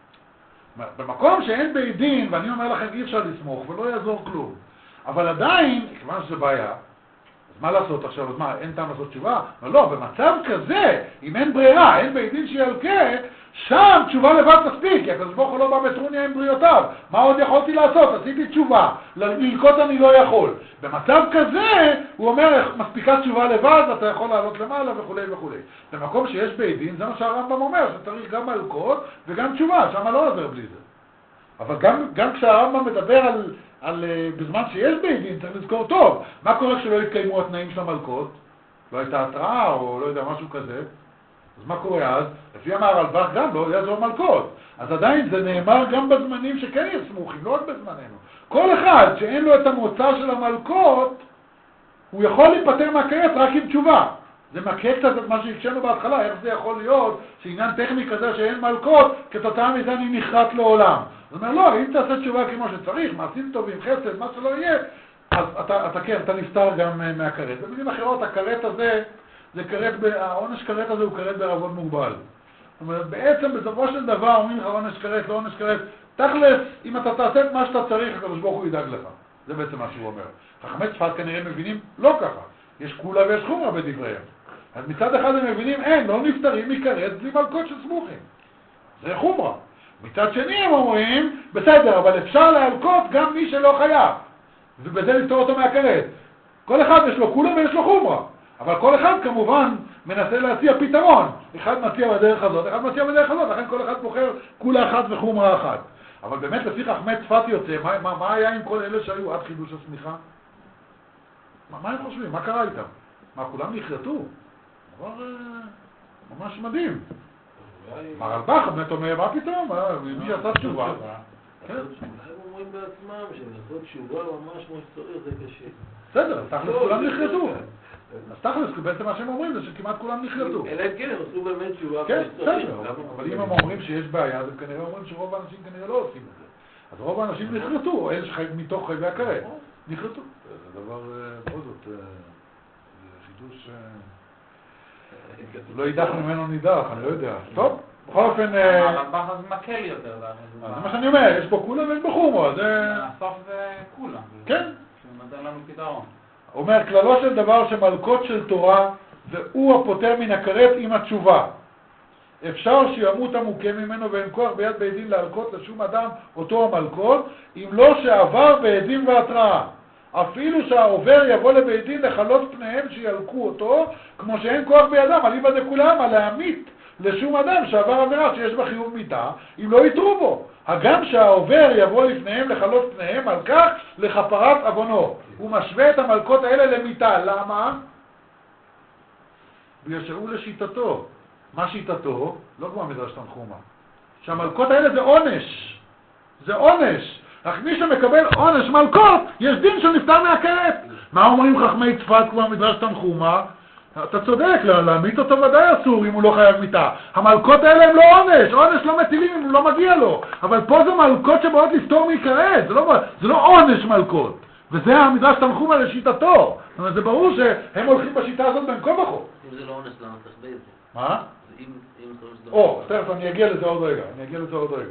במקום שאין בית דין, ואני אומר לכם אי אפשר לסמוך ולא יעזור כלום. אבל עדיין, כיוון שזה בעיה, אז מה לעשות עכשיו? אז מה, אין טעם לעשות תשובה? אבל לא, במצב כזה, אם אין ברירה, אין בית דין שילקה, שם תשובה לבד מספיק, כי הקדוש ברוך הוא לא בא בטרוניה עם בריאותיו. מה עוד יכולתי לעשות? עשיתי תשובה, ללקות אני לא יכול. במצב כזה, הוא אומר, מספיקה תשובה לבד, אתה יכול לעלות למעלה וכו' וכו'. במקום שיש בית דין, זה מה שהרמב"ם אומר, שצריך גם מלכות וגם תשובה, שם לא עוזר בלי זה. אבל גם, גם כשהרמב"ם מדבר על, על, בזמן שיש בית דין, צריך לזכור טוב, מה קורה כשלא יתקיימו התנאים של המלכות? לא הייתה התראה או לא יודע, משהו כזה. אז מה קורה אז? לפי המהר"ל אלבך גם לא יעזור מלכות. אז עדיין זה נאמר גם בזמנים שכן יש סמוכים, לא רק בזמננו. כל אחד שאין לו את המוצא של המלכות, הוא יכול להיפטר מהכרת רק עם תשובה. זה מכה קצת את מה שהקשנו בהתחלה, איך זה יכול להיות שעניין טכני כזה שאין מלכות, כתוצאה מזה אני נחרט לעולם. זאת אומרת, לא, אם תעשה תשובה כמו שצריך, מעשים טובים, חסד, מה שלא יהיה, אז אתה, אתה כן, אתה נפטר גם מהכרת. במילים אחרות, הכרת הזה, זה כרת, העונש כרת הזה הוא כרת בערבון מוגבל. זאת אומרת, בעצם בסופו של דבר אומרים לך עונש כרת, לא עונש כרת, תכלס, אם אתה תעשה את מה שאתה צריך, הקדוש ברוך הוא ידאג לך. זה בעצם מה שהוא אומר. חכמי צפת כנראה מבינים לא ככה. יש כולה ויש חומרה בדבריהם. אז מצד אחד הם מבינים, אין, לא נפטרים מכרת בלי מלכות של סמוכים. זה חומרה. מצד שני הם אומרים, בסדר, אבל אפשר להלקות גם מי שלא חייב. ובזה לפתור אותו מהכרת. כל אחד יש לו כולה ויש לו חומרה. אבל כל אחד כמובן מנסה להציע פתרון. אחד מציע בדרך הזאת, אחד מציע בדרך הזאת, לכן כל אחד בוחר כולה אחת וחומרה אחת. אבל באמת לפי חכמי צפת יוצא, מה, מה, מה היה עם כל אלה שהיו עד חידוש הסמיכה? מה, מה הם חושבים? מה קרה איתם? מה, כולם נחרטו? דבר ממש מדהים. מר אלבך באמת אומר, מה פתאום? מי שעשה תשובה? הם אומרים בעצמם שלעשות תשובה ממש כמו שצריך זה קשה. בסדר, תכלס כולם נחרטו. אז תכלס, בעצם מה שהם אומרים זה שכמעט כולם נחרטו. אלא כן, הם עשו באמת תשובה כמו כן, שצריך. בסדר, אבל אם הם אומרים שיש בעיה, אז הם כנראה אומרים שרוב האנשים כנראה לא עושים את זה. אז רוב האנשים נחרטו, או אלה מתוך חייבי הכרת, נחרטו. זה דבר, בכל זאת, זה חידוש, לא יידח ממנו נידח, אני לא יודע. טוב, בכל אופן... הרמב"ח אז מקל יותר. זה מה שאני אומר, יש פה כולם ויש פה חומו, זה... הסוף זה כולם. כן. שנותן לנו פתרון. אומר, כללו של דבר שמלכות של תורה, והוא הפותר מן הכרת עם התשובה. אפשר שימות המוכה ממנו ואין כוח ביד בית דין להלקות לשום אדם אותו המלכות, אם לא שעבר בעדים והתראה. אפילו שהעובר יבוא לבית דין לחלות פניהם שילקו אותו, כמו שאין כוח בידם, אליבא דכולם, על להמית לשום אדם שעבר עבירה שיש בה חיוב מיתה, אם לא יתרו בו. הגם שהעובר יבוא לפניהם לחלות פניהם, על כך לכפרת עוונו. הוא משווה את המלכות האלה למיתה. למה? וישאו לשיטתו. מה שיטתו? לא כמו המדרש תנחומה. שהמלכות האלה זה עונש. זה עונש. רק מי שמקבל עונש מלכות, יש דין שהוא נפטר מהכרת. מה אומרים חכמי צפת כמו המדרש תנחומה? אתה צודק, להמית אותו ודאי אסור אם הוא לא חייב מיתה. המלכות האלה הם לא עונש, עונש לא מטילים אם הוא לא מגיע לו. אבל פה זה מלכות שבאות לפתור מכרת, זה לא, זה לא עונש מלכות. וזה המדרש תנחומה לשיטתו. זאת אומרת, זה ברור שהם הולכים בשיטה הזאת בין כה וכה. אם זה לא עונש, למה צריך בית דין? מה? אם זה לא... או, תכף, אני אגיע לזה עוד רגע, אני אגיע לזה עוד רגע.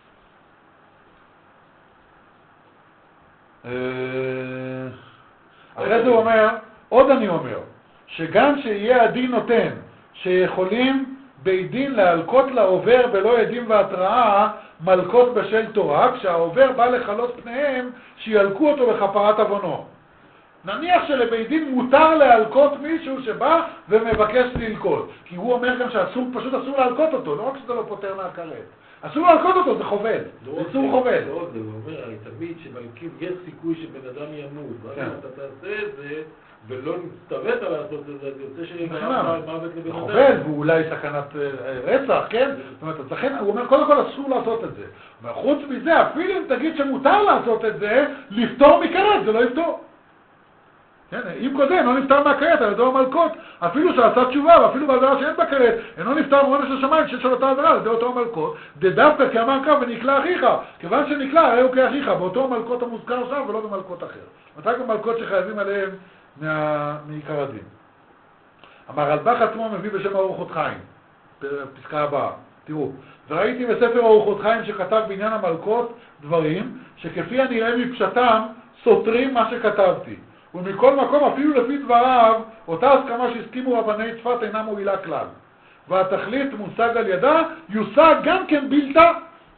אחרי זה הוא אומר, עוד אני אומר, שגם שיהיה הדין נותן, שיכולים בית דין להלקות לעובר בלא עדים והתראה מלכות בשל תורה, כשהעובר בא לחלות פניהם, שילקו אותו בכפרת עוונו. נניח שלבית דין מותר להלקות מישהו שבא ומבקש ללקות, כי הוא אומר גם שאסור, פשוט אסור להלקות אותו, לא רק שזה לא פותר מהכרת. אסור להלקות אותו, זה חובל, זה אסור חובל. לא, זה אומר, תמיד שמלכים יש סיכוי שבן אדם ימות, ואז אם אתה תעשה את זה, ולא נצטוות לעשות את זה, אז יוצא שנגרם מוות לבן אדם. חובל, ואולי סכנת רצח, כן? זאת אומרת, לכן הוא אומר, קודם כל אסור לעשות את זה. וחוץ מזה, אפילו אם תגיד שמותר לעשות את זה, לפתור מכרת, זה לא יפתור. כן, אם קודם, לא נפטר מהכרת על ידי המלכות, אפילו שעשה תשובה, ואפילו בעבירה שאין בכרת, אינו נפטר מעונש השמיים שיש על אותה עבירה על ידי אותו המלכות, דווקא כאמר כך ונקלע אחיך, כיוון שנקלע, הרי הוא כאחיך, באותו המלכות המוזכר שם ולא במלכות אחר. מתי גם מלכות שחייבים עליהם מה... מעיקר הדין. אמר אלבך עצמו מביא בשם ארוחות חיים, פסקה הבאה, תראו, וראיתי בספר ארוחות חיים שכתב בעניין המלכות דברים שכפי הנראה מפשטם סותרים מה שכתבתי. ומכל מקום, אפילו לפי דבריו, אותה הסכמה שהסכימו רבני צפת אינה מועילה כלל. והתכלית מושג על ידה, יושג גם כן בלתה.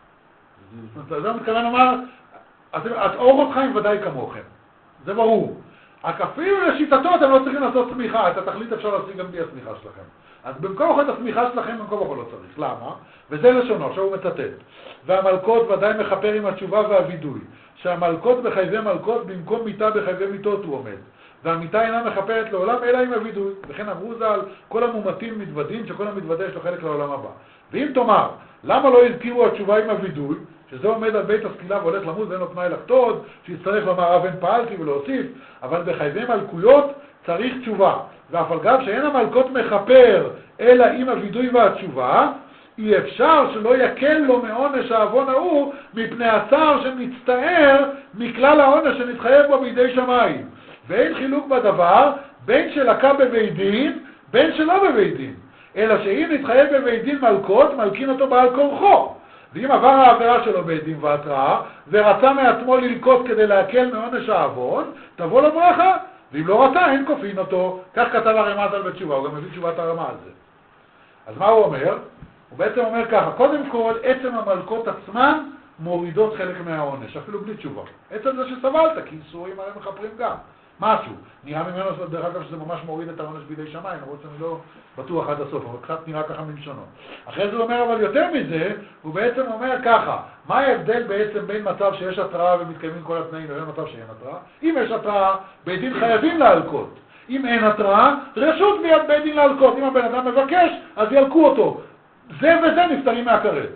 זה מתכוון לומר, ארוחות חיים ודאי כמוכם. זה ברור. רק אפילו לשיטתו אתם לא צריכים לעשות סמיכה, את התכלית אפשר להשיג גם בלי הסמיכה שלכם. אז במקום את הסמיכה שלכם, במקום אחר לא צריך. למה? וזה לשונו, עכשיו הוא מצטט. והמלכות ודאי מחפר עם התשובה והווידוי. שהמלכות בחייבי מלכות במקום מיטה בחייבי מיטות הוא עומד. והמיטה אינה מחפרת לעולם אלא עם הווידוי. וכן אמרו ז"ל, כל המומתים מתוודים שכל המתוודה יש לו חלק לעולם הבא. ואם תאמר, למה לא הזכירו התשובה עם הווידוי, שזה עומד על בית הסקילה והולך למות ואין לו תנאי לחתוד, שיצטרך לומר אבן פעלתי ולהוסיף, אבל בחייבי מלכויות צריך תשובה. ואף על גב שאין המלכות מחפר אלא עם הווידוי והתשובה, אי אפשר שלא יקל לו מעונש העוון ההוא מפני הצער שמצטער מכלל העונש שנתחייב בו בידי שמיים. ואין חילוק בדבר בין שלקה בבית דין בין שלא בבית דין, אלא שאם נתחייב בבית דין מלכות מלכין אותו בעל כורחו. ואם עבר העבירה שלו בית דין והתראה ורצה מעצמו ללקות כדי להקל מעונש העוון, תבוא לו ברכה. ואם לא רצה אין כופין אותו. כך כתב הרמ"ז על בתשובה, הוא גם מביא תשובת הרמ"ז על זה. אז מה הוא אומר? הוא בעצם אומר ככה, קודם כל, עצם המלכות עצמן מורידות חלק מהעונש, אפילו בלי תשובה. עצם זה שסבלת, כי איסורים הרי מחפרים גם. משהו. נראה ממנו, דרך אגב, שזה ממש מוריד את העונש בידי שמיים, למרות שאני לא בטוח עד הסוף, אבל קצת נראה ככה מלשונו. אחרי זה הוא אומר, אבל יותר מזה, הוא בעצם אומר ככה, מה ההבדל בעצם בין מצב שיש התראה ומתקיימים כל התנאים לבין מצב שאין התראה? אם יש התראה, בית דין חייבים להלקות. אם אין התראה, רשות מיד בית דין להלקות. אם הבן אדם מבקש, אז ילקו אותו. זה וזה נפטרים מהכרת.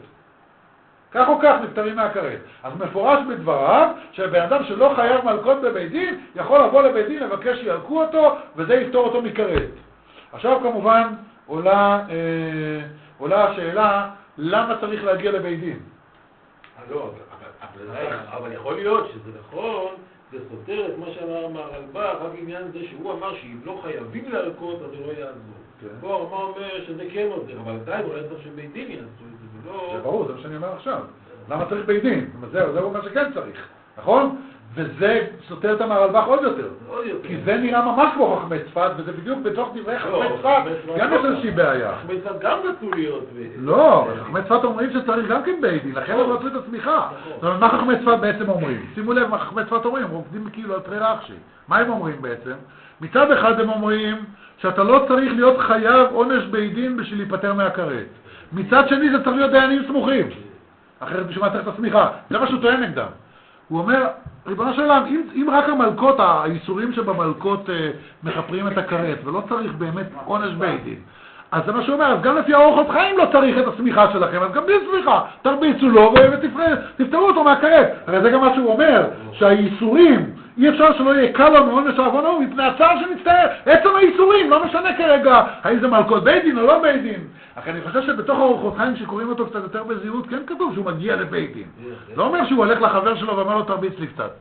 כך או כך נפטרים מהכרת. אז מפורש בדבריו שהבן אדם שלא חייב מלקות בבית דין, יכול לבוא לבית דין לבקש שילקו אותו, וזה יפתור אותו מכרת. עכשיו כמובן עולה, אה, עולה השאלה, למה צריך להגיע לבית דין? לא, אבל, אבל, אבל יכול להיות שזה נכון, זה סותר את מה שאמר המהרלב"ח, רק עניין זה שהוא אמר שאם לא חייבים להלקות, אז זה לא יעזור. כן. פה הרמ"א אומר שזה כן עוזר, אבל עדיין אולי צריך שבית דין יעשו את זה, ולא... זה ברור, זה מה שאני אומר עכשיו. למה צריך בית דין? זהו, זה הוא אומר שכן צריך, נכון? וזה סותר את המהרלב"ח עוד יותר. עוד יותר. כי זה נראה ממש כמו חכמי צפת, וזה בדיוק בתוך דברי חכמי צפת, גם יש איזושהי בעיה. חכמי צפת גם רצו להיות... לא, חכמי צפת אומרים שצריך גם כן בית דין, לכן הם רצו את הצמיחה. זאת אומרת, מה חכמי צפת בעצם אומרים? שימו לב מה חכמי צפת אומרים, הם רוקדים כאילו על תרי רחשי. מה הם אומרים בעצם? מצד אחד הם אומרים שאתה לא צריך להיות חייב עונש בית דין בשביל להיפטר מהכרת. מצד שני זה צריך להיות דיינים סמוכים. אחרת בשביל מה צריך את הצמיחה. זה מה שהוא טוען נגדם. הוא אומר, ריבונו של עולם, אם, אם רק המלכות, האיסורים שבמלכות אה, מחפרים את הכרת, ולא צריך באמת עונש בית דין, אז זה מה שהוא אומר, אז גם לפי האורחות חיים לא צריך את הסמיכה שלכם, אז גם בלי סמיכה, תרביצו לו ותפטרו אותו מהכרת. הרי זה גם מה שהוא אומר, שהאיסורים, אי אפשר שלא יהיה קל לנו עונש העוונו, מפני הצער שנצטער, עצם האיסורים, לא משנה כרגע, האם זה מלכות בית דין או לא בית דין. אך אני חושב שבתוך האורחות חיים שקוראים אותו קצת יותר בזהירות, כן כתוב שהוא מגיע לבית דין. לא אומר שהוא הולך לחבר שלו ואומר לו תרביץ לי קצת.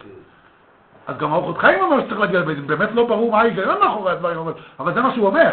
אז גם האורחות חיים אומר שצריך להגיע לבית דין, באמת לא ברור מה ההיגיון מאחורי הדברים, אבל זה מה שהוא אומר.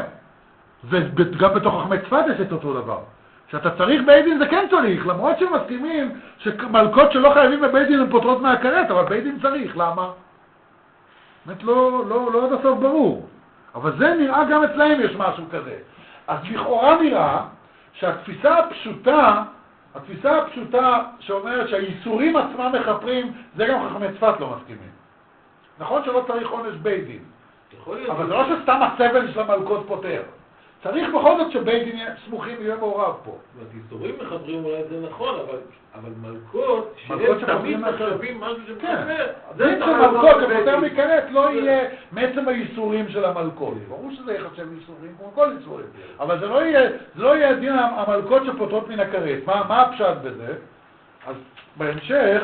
וגם בתוך חכמי צפת יש את אותו דבר. שאתה צריך בית דין זה כן צריך, למרות שמסכימים שמלכות שלא חייבים בבית דין הן פותרות מהכרת, אבל בית דין צריך, למה? באמת לא, לא, לא עד הסוף ברור. אבל זה נראה גם אצלהם יש משהו כזה. אז לכאורה נראה שהתפיסה הפשוטה, התפיסה הפשוטה שאומרת שהאיסורים עצמם מחפרים, זה גם חכמי צפת לא מסכימים. נכון שלא צריך עונש בית דין, אבל זה לא שסתם הסבל של המלכות פותר. צריך בכל זאת שבית דין סמוכים יהיה מעורב פה. איסורים מחברים אולי זה נכון, אבל, אבל מלכות, שהם תמיד מחשבים משהו שמחבר. זה שמלכות שפותר מכרת לא יהיה מעצם האיסורים של המלכות. ברור שזה יחשב איסורים כמו כל איסורים. אבל זה לא יהיה, זה לא יהיה דין המלכות שפותרות מן הכרת. מה, מה הפשט בזה? אז בהמשך,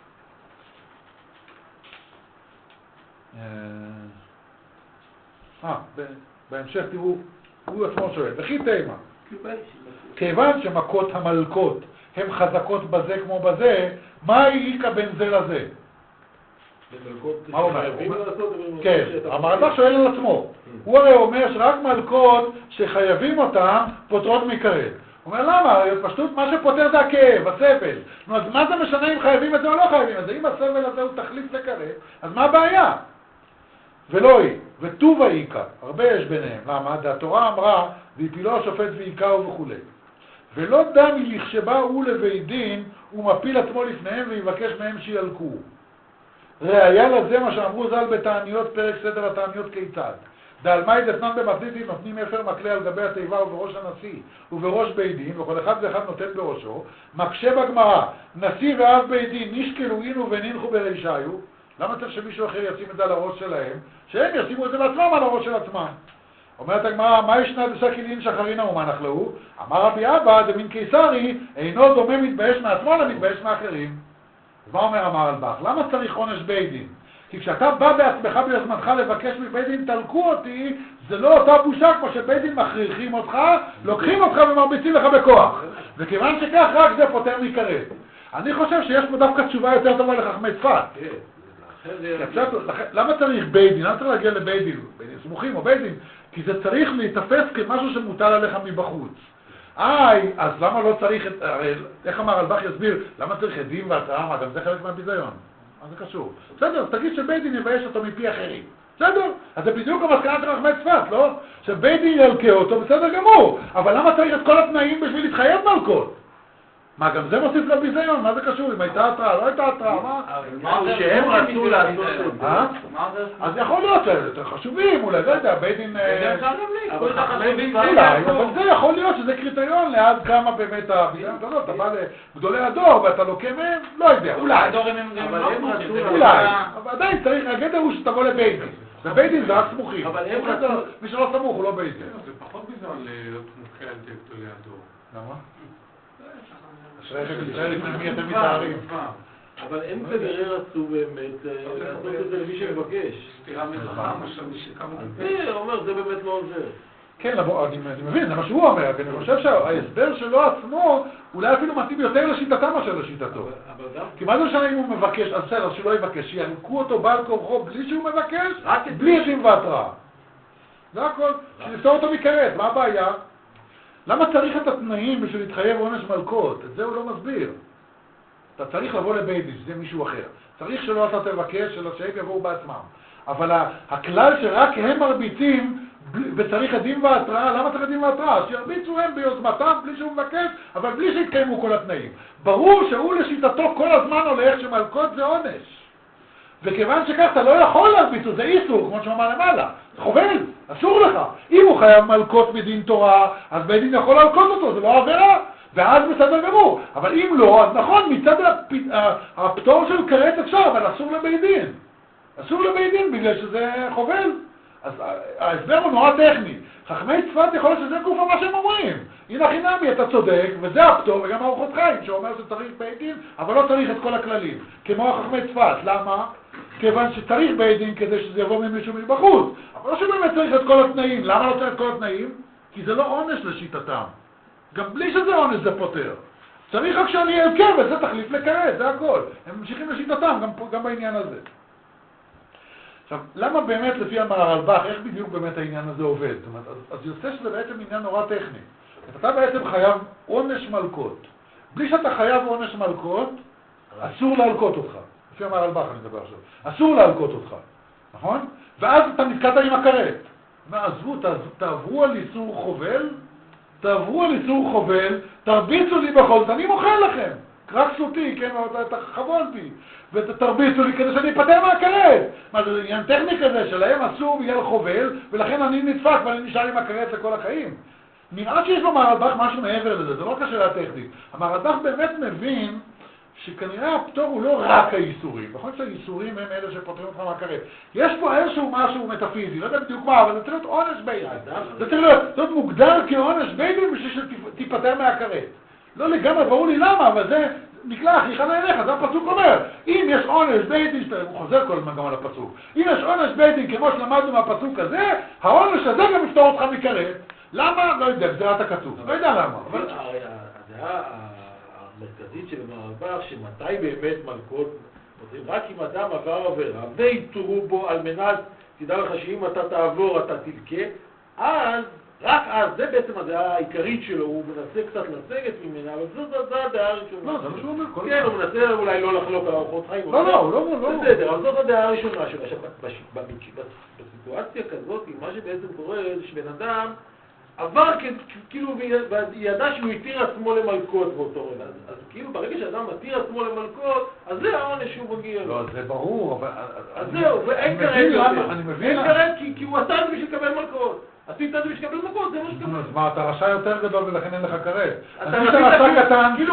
אה, בהמשך תראו, הוא עצמו שואל, וכי תימה, כיוון שמכות המלכות הן חזקות בזה כמו בזה, מה העיקה בין זה לזה? מה הוא אומר? כן, המהרלב"ח שואל על עצמו. הוא הרי אומר שרק מלכות שחייבים אותן פותרות מכרת. הוא אומר למה? פשוט מה שפותר זה הכאב, הסבל. אז מה זה משנה אם חייבים את זה או לא חייבים את זה? אם הסבל הזה הוא תחליף לכרת, אז מה הבעיה? ולא היא, וטוב העיקה, הרבה יש ביניהם. למה? התורה אמרה, והפילו השופט ועיקהו וכו'. ולא דמי לכשבא הוא לבית דין, הוא מפיל עצמו לפניהם ויבקש מהם שילקו. ראיה לזה מה שאמרו ז"ל בתעניות, פרק סדר התעניות כיצד. דעלמאי דתנן במחזיתים נותנים אפר מקלה על גבי התיבה ובראש הנשיא ובראש בית דין, וכל אחד ואחד נותן בראשו, מקשה בגמרא, נשיא ואב בית דין נשקלו אינו ונינחו ברישיו. למה צריך שמישהו אחר ישים את זה על הראש שלהם? שהם ישימו את זה בעצמם על הראש של עצמם. אומרת הגמרא, מה ישנה דשקילין שחרינה ומה נחלאו? אמר רבי אבא, דמין קיסרי, אינו דומה מתבייש מעצמו למתבייש מאחרים. אז מה אומר המהרלב"ח? למה צריך עונש בית דין? כי כשאתה בא בעצמך ביוזמתך לבקש מבית דין תלקו אותי, זה לא אותה בושה כמו שבית דין מכריחים אותך, לוקחים אותך ומרביצים לך בכוח. וכיוון שכך רק זה פותר מכרת. אני חושב שיש פה דווקא תשובה יותר טובה לחכמי צפת. למה צריך בית דין? למה צריך להגיע לבית דין? בית דין סמוכים או בית דין? כי זה צריך להתאפס כמשהו שמוטל עליך מבחוץ. איי, אז למה לא צריך, הרי איך המהרלב"ח יסביר, למה צריך עדים והתראה? מה, גם זה חלק מהביזיון. מה זה קשור? בסדר, אז תגיד שבית דין יבייש אותו מפי אחרים. בסדר? אז זה בדיוק המסקנה של חכמי צפת, לא? שבית דין ילקה אותו, בסדר גמור. אבל למה צריך את כל התנאים בשביל להתחייב מלכות? מה, גם זה מוסיף לביזיון? מה זה קשור? אם הייתה התראה, לא הייתה התראה, מה? מה שהם רצו לעשות את זה. אה? אז יכול להיות שהם יותר חשובים, אולי, לא יודע, בית דין... אולי, אבל זה יכול להיות שזה קריטריון לעד כמה באמת הביזיון גדולות. אתה בא לגדולי הדור ואתה לוקה מהם, לא יודע, אולי. אולי, אבל עדיין צריך, הגדר הוא שתבוא לבית דין. ובית דין זה רק סמוכים. אבל הם רצו... מי שלא סמוך הוא לא בית דין. זה פחות ביזיון להיות מוכה על ידי גדולי הדור. למה? אשריך ישראל לפני מי אתם מתארים. אבל הם כנראה רצו באמת לעשות את זה למי שמבקש. סתירה מחכם, עכשיו מי שכמה... זה אומר, זה באמת לא עוזר. כן, אני מבין, זה מה שהוא אומר, אני חושב שההסבר שלו עצמו אולי אפילו מתאים יותר לשיטתם מאשר לשיטתו. כי מה זה משנה אם הוא מבקש, אז בסדר, שלא יבקש, שינקו אותו בעל כורחו בלי שהוא מבקש, בלי עדים והתראה. זה הכל, שנפתור אותו מכרת, מה הבעיה? למה צריך את התנאים בשביל להתחייב עונש מלכות? את זה הוא לא מסביר. אתה צריך לבוא לבית דין, שזה מישהו אחר. צריך שלא אתה תבקש, שלא שהם יבואו בעצמם. אבל הכלל שרק הם מרביצים וצריך עדים והתראה, למה צריך עדים והתראה? שירביצו הם ביוזמתם בלי שהוא מבקש, אבל בלי שיתקיימו כל התנאים. ברור שהוא לשיטתו כל הזמן הולך שמלכות זה עונש. וכיוון שכך אתה לא יכול להרביץ, זה איסור, כמו שאמר למעלה. זה חובל, אסור לך. אם הוא חייב מלכות מדין תורה, אז בית דין יכול להלכות אותו, זה לא עבירה. ואז בסדר גמור. אבל אם לא, אז נכון, מצד הפטור של כרת אפשר, אבל אסור לבית דין. אסור לבית דין בגלל שזה חובל. אז ההסבר הוא נורא טכני. חכמי צפת יכול להיות שזה גופה מה שהם אומרים. הנה חינמי, אתה צודק, וזה הפטור, וגם ארוחות חיים, שאומר שצריך בית דין, אבל לא צריך את כל הכללים. כמו חכמי צפת. למה? כיוון שצריך בית דין כדי שזה יבוא ממישהו מבחוץ. אבל לא שבאמת צריך את כל התנאים. למה לא צריך את כל התנאים? כי זה לא עונש לשיטתם. גם בלי שזה עונש זה פותר. צריך רק שאני אלכה, וזה תחליף לכרת, זה הכל. הם ממשיכים לשיטתם, גם, גם בעניין הזה. עכשיו, למה באמת לפי הרלב"ח, איך בדיוק באמת העניין הזה עובד? זאת אומרת, אז, אז יוצא שזה בעצם עניין נורא טכני. אתה בעצם חייב עונש מלכות. בלי שאתה חייב עונש מלכות, אסור להלקות אותך. לפי הרלב"ח אני מדבר עכשיו. אסור להלקות אותך, נכון? ואז אתה נתקעת עם הכרת. ועזבו, תעברו על איסור חובל, תעברו על איסור חובל, תרביצו לי בכל זאת, אני מוכן לכם. קרקס אותי, כן, תחבול בי, ותרביצו לי כדי שאני אפטר מהכרת. מה, זה עניין טכני כזה, שלהם אסור בגלל חובל, ולכן אני נדפק ואני נשאר עם הכרת לכל החיים. נראה שיש לו מהרלב"ח משהו מעבר לזה, זה לא כשאלה טכנית. המהרלב"ח באמת מבין שכנראה הפטור הוא לא רק האיסורים. נכון שהאיסורים הם אלה שפותרים אותך מהכרת. יש פה איזשהו משהו מטאפיזי, לא יודע בדיוק מה, אבל זה צריך להיות עונש בית דין. זה צריך להיות, זאת מוגדר כעונש בית דין בשביל שתיפטר מהכרת. לא לגמרי ברור לי למה, אבל זה נקלע אחיך לעיניך, זה הפסוק אומר. אם יש עונש בית דין, הוא חוזר כל הזמן גם על הפסוק. אם יש עונש בית דין כמו שלמדנו מהפסוק הזה, העונש הזה גם יפטור אותך מכרת. למה? לא יודע, גזירת הכתוב. לא יודע למה. הדעה המרכזית של המהרלב"ח, שמתי באמת מלכות, רק אם אדם עבר עבירה, ויתורו בו על מנת, תדע לך שאם אתה תעבור אתה תלכה, אז, רק אז, זה בעצם הדעה העיקרית שלו, הוא מנסה קצת לסגת ממנה, אבל זאת הדעה הראשונה. לא, זה מה שהוא אומר. כן, הוא מנסה אולי לא לחלוק על ארוחות חיים. לא, לא, לא, לא. בסדר, אבל זאת הדעה הראשונה שלו. עכשיו, בסיטואציה כזאת, מה שבעצם קורה זה שבן אדם עבר כאילו, וידע שהוא התיר עצמו למלכות באותו רגע. אז כאילו ברגע שאדם מתיר עצמו למלכות, אז זה העונש שהוא מגיע לו. לא, זה ברור, אבל... אז זהו, ואין כרת יותר. אין כרת כי הוא עשה את זה בשביל לקבל מלכות. עשית את זה בשביל לקבל מלכות, זה מה שקבל. אז מה, אתה רשע יותר גדול ולכן אין לך כרת. אתה רשע קטן, כאילו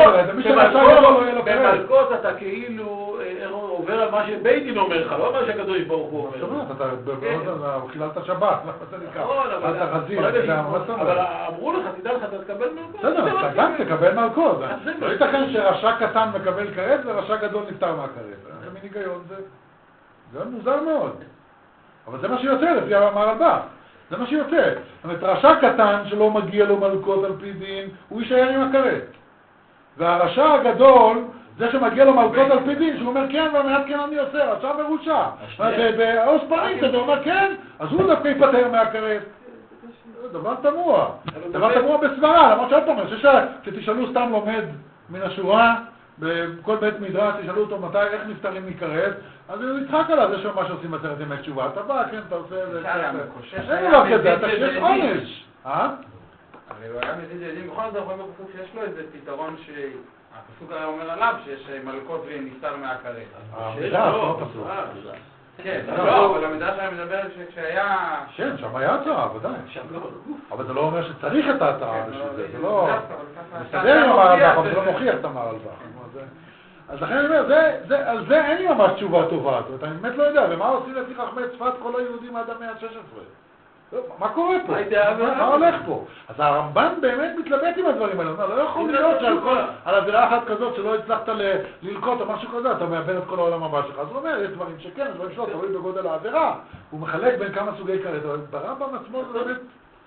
במלכות אתה כאילו עובר על מה שבית דין אומר לך, לא מה שהקדוש ברוך הוא אומר. זאת אומרת, אתה חיללת שבת, מה זה נקרא? אתה חזיר, אבל אמרו לך, תדע לך, אתה תקבל מלכות. בסדר, אתה גם תקבל מלכות. לא ייתכן שרשע קטן מקבל כרת ורשע גדול נפטר מהכרת. זה מין היגיון, זה מוזר מאוד. אבל זה מה שיוצא לפי המהרלב"ח. זה מה שיוצא. זאת אומרת, רשע קטן שלא מגיע לו מלכות על פי דין, הוא יישאר עם הכרת. והרשע הגדול, זה שמגיע לו מלכות על פי דין, שהוא אומר כן, ומיד כן אני עושה, רשע ורושע. בעוז פריץ, אתה אומר כן, אז הוא דווקא ייפטר מהכרת. דבר תמוה. דבר תמוה בסברה, למרות שעוד פעם, שתשאלו סתם לומד מן השורה, בכל בית מדרש, תשאלו אותו מתי, איך נפטרים מכרת, אז הוא יצחק עליו, זה מה שעושים בעשרת ימי תשובה. אתה בא, כן, אתה עושה... אין דבר כזה, אתה יש עונש. אה? הרי הוא היה מזיז ילדים, בכל זאת רואים בפסוק שיש לו איזה פתרון שהפסוק היה אומר עליו, שיש מלכות ונסתר מהכרת. המדרש, לא הפסוק. כן, לא, אבל המדרש היה מדבר שכשהיה... כן, שם היה הצעה, ודאי. אבל זה לא אומר שצריך את ההצעה בשביל זה, זה לא... מסתדר עם המערבך, אבל זה לא מוכיח את המערבך. אז לכן אני אומר, על זה אין לי ממש תשובה טובה, זאת אומרת, אני באמת לא יודע, ומה עושים לפי חכמי צפת כל היהודים עד המאה ה-שש עשרה? מה קורה פה? מה הולך פה? אז הרמב"ן באמת מתלבט עם הדברים האלה, לא יכול להיות שעל עבירה אחת כזאת שלא הצלחת ללקוט או משהו כזה, אתה מאבד את כל העולם הבא שלך, אז הוא אומר, יש דברים שכן, דברים שלא, תלוי בגודל העבירה, הוא מחלק בין כמה סוגי כרת, אבל ברמב"ם עצמו זה באמת...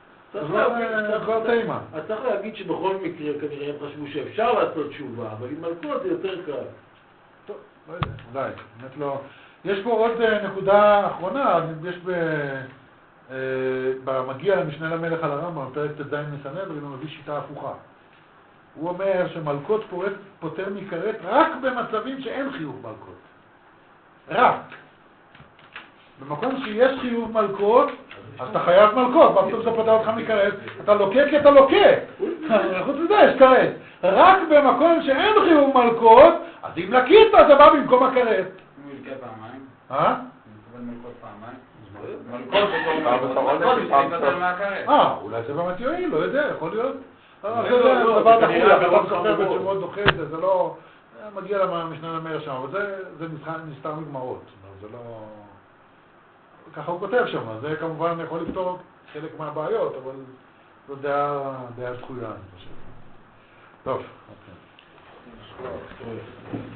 אז צריך להגיד שבכל מקרה כנראה הם חשבו שאפשר לעשות תשובה, אבל עם מלכות זה יותר קל. טוב, לא יודע, אולי, באמת לא... יש פה עוד נקודה אחרונה, יש ב... במגיע למשנה למלך על הרמב"ם, פרק ט"ז מסנהדרין, הוא מביא שיטה הפוכה. הוא אומר שמלכות פוטר מכרת רק במצבים שאין חיוב מלכות. רק. במקום שיש חיוב מלכות, אז אתה חייב מלכות, בפסוק זה פוטר אותך מכרת, אתה לוקה כי אתה לוקה. חוץ מזה יש כרת. רק במקום שאין חיוב מלכות, אז אם לקית זה בא במקום הכרת. הוא ילקה פעמיים? אה? הוא מקבל מלכות פעמיים? מלכות בתור מלכות מהכרת. אה, אולי זה באמת יועיל, לא יודע, יכול להיות. זה דבר דחוי, אתה מספר בתשובות דוחה את זה, זה לא... מגיע למשנה למלך שם, אבל זה נסתר מגמרות, זה לא... ככה הוא כותב שם, זה כמובן יכול לפתור חלק מהבעיות, אבל זו דעה דחויה, אני חושב. טוב, אוקיי.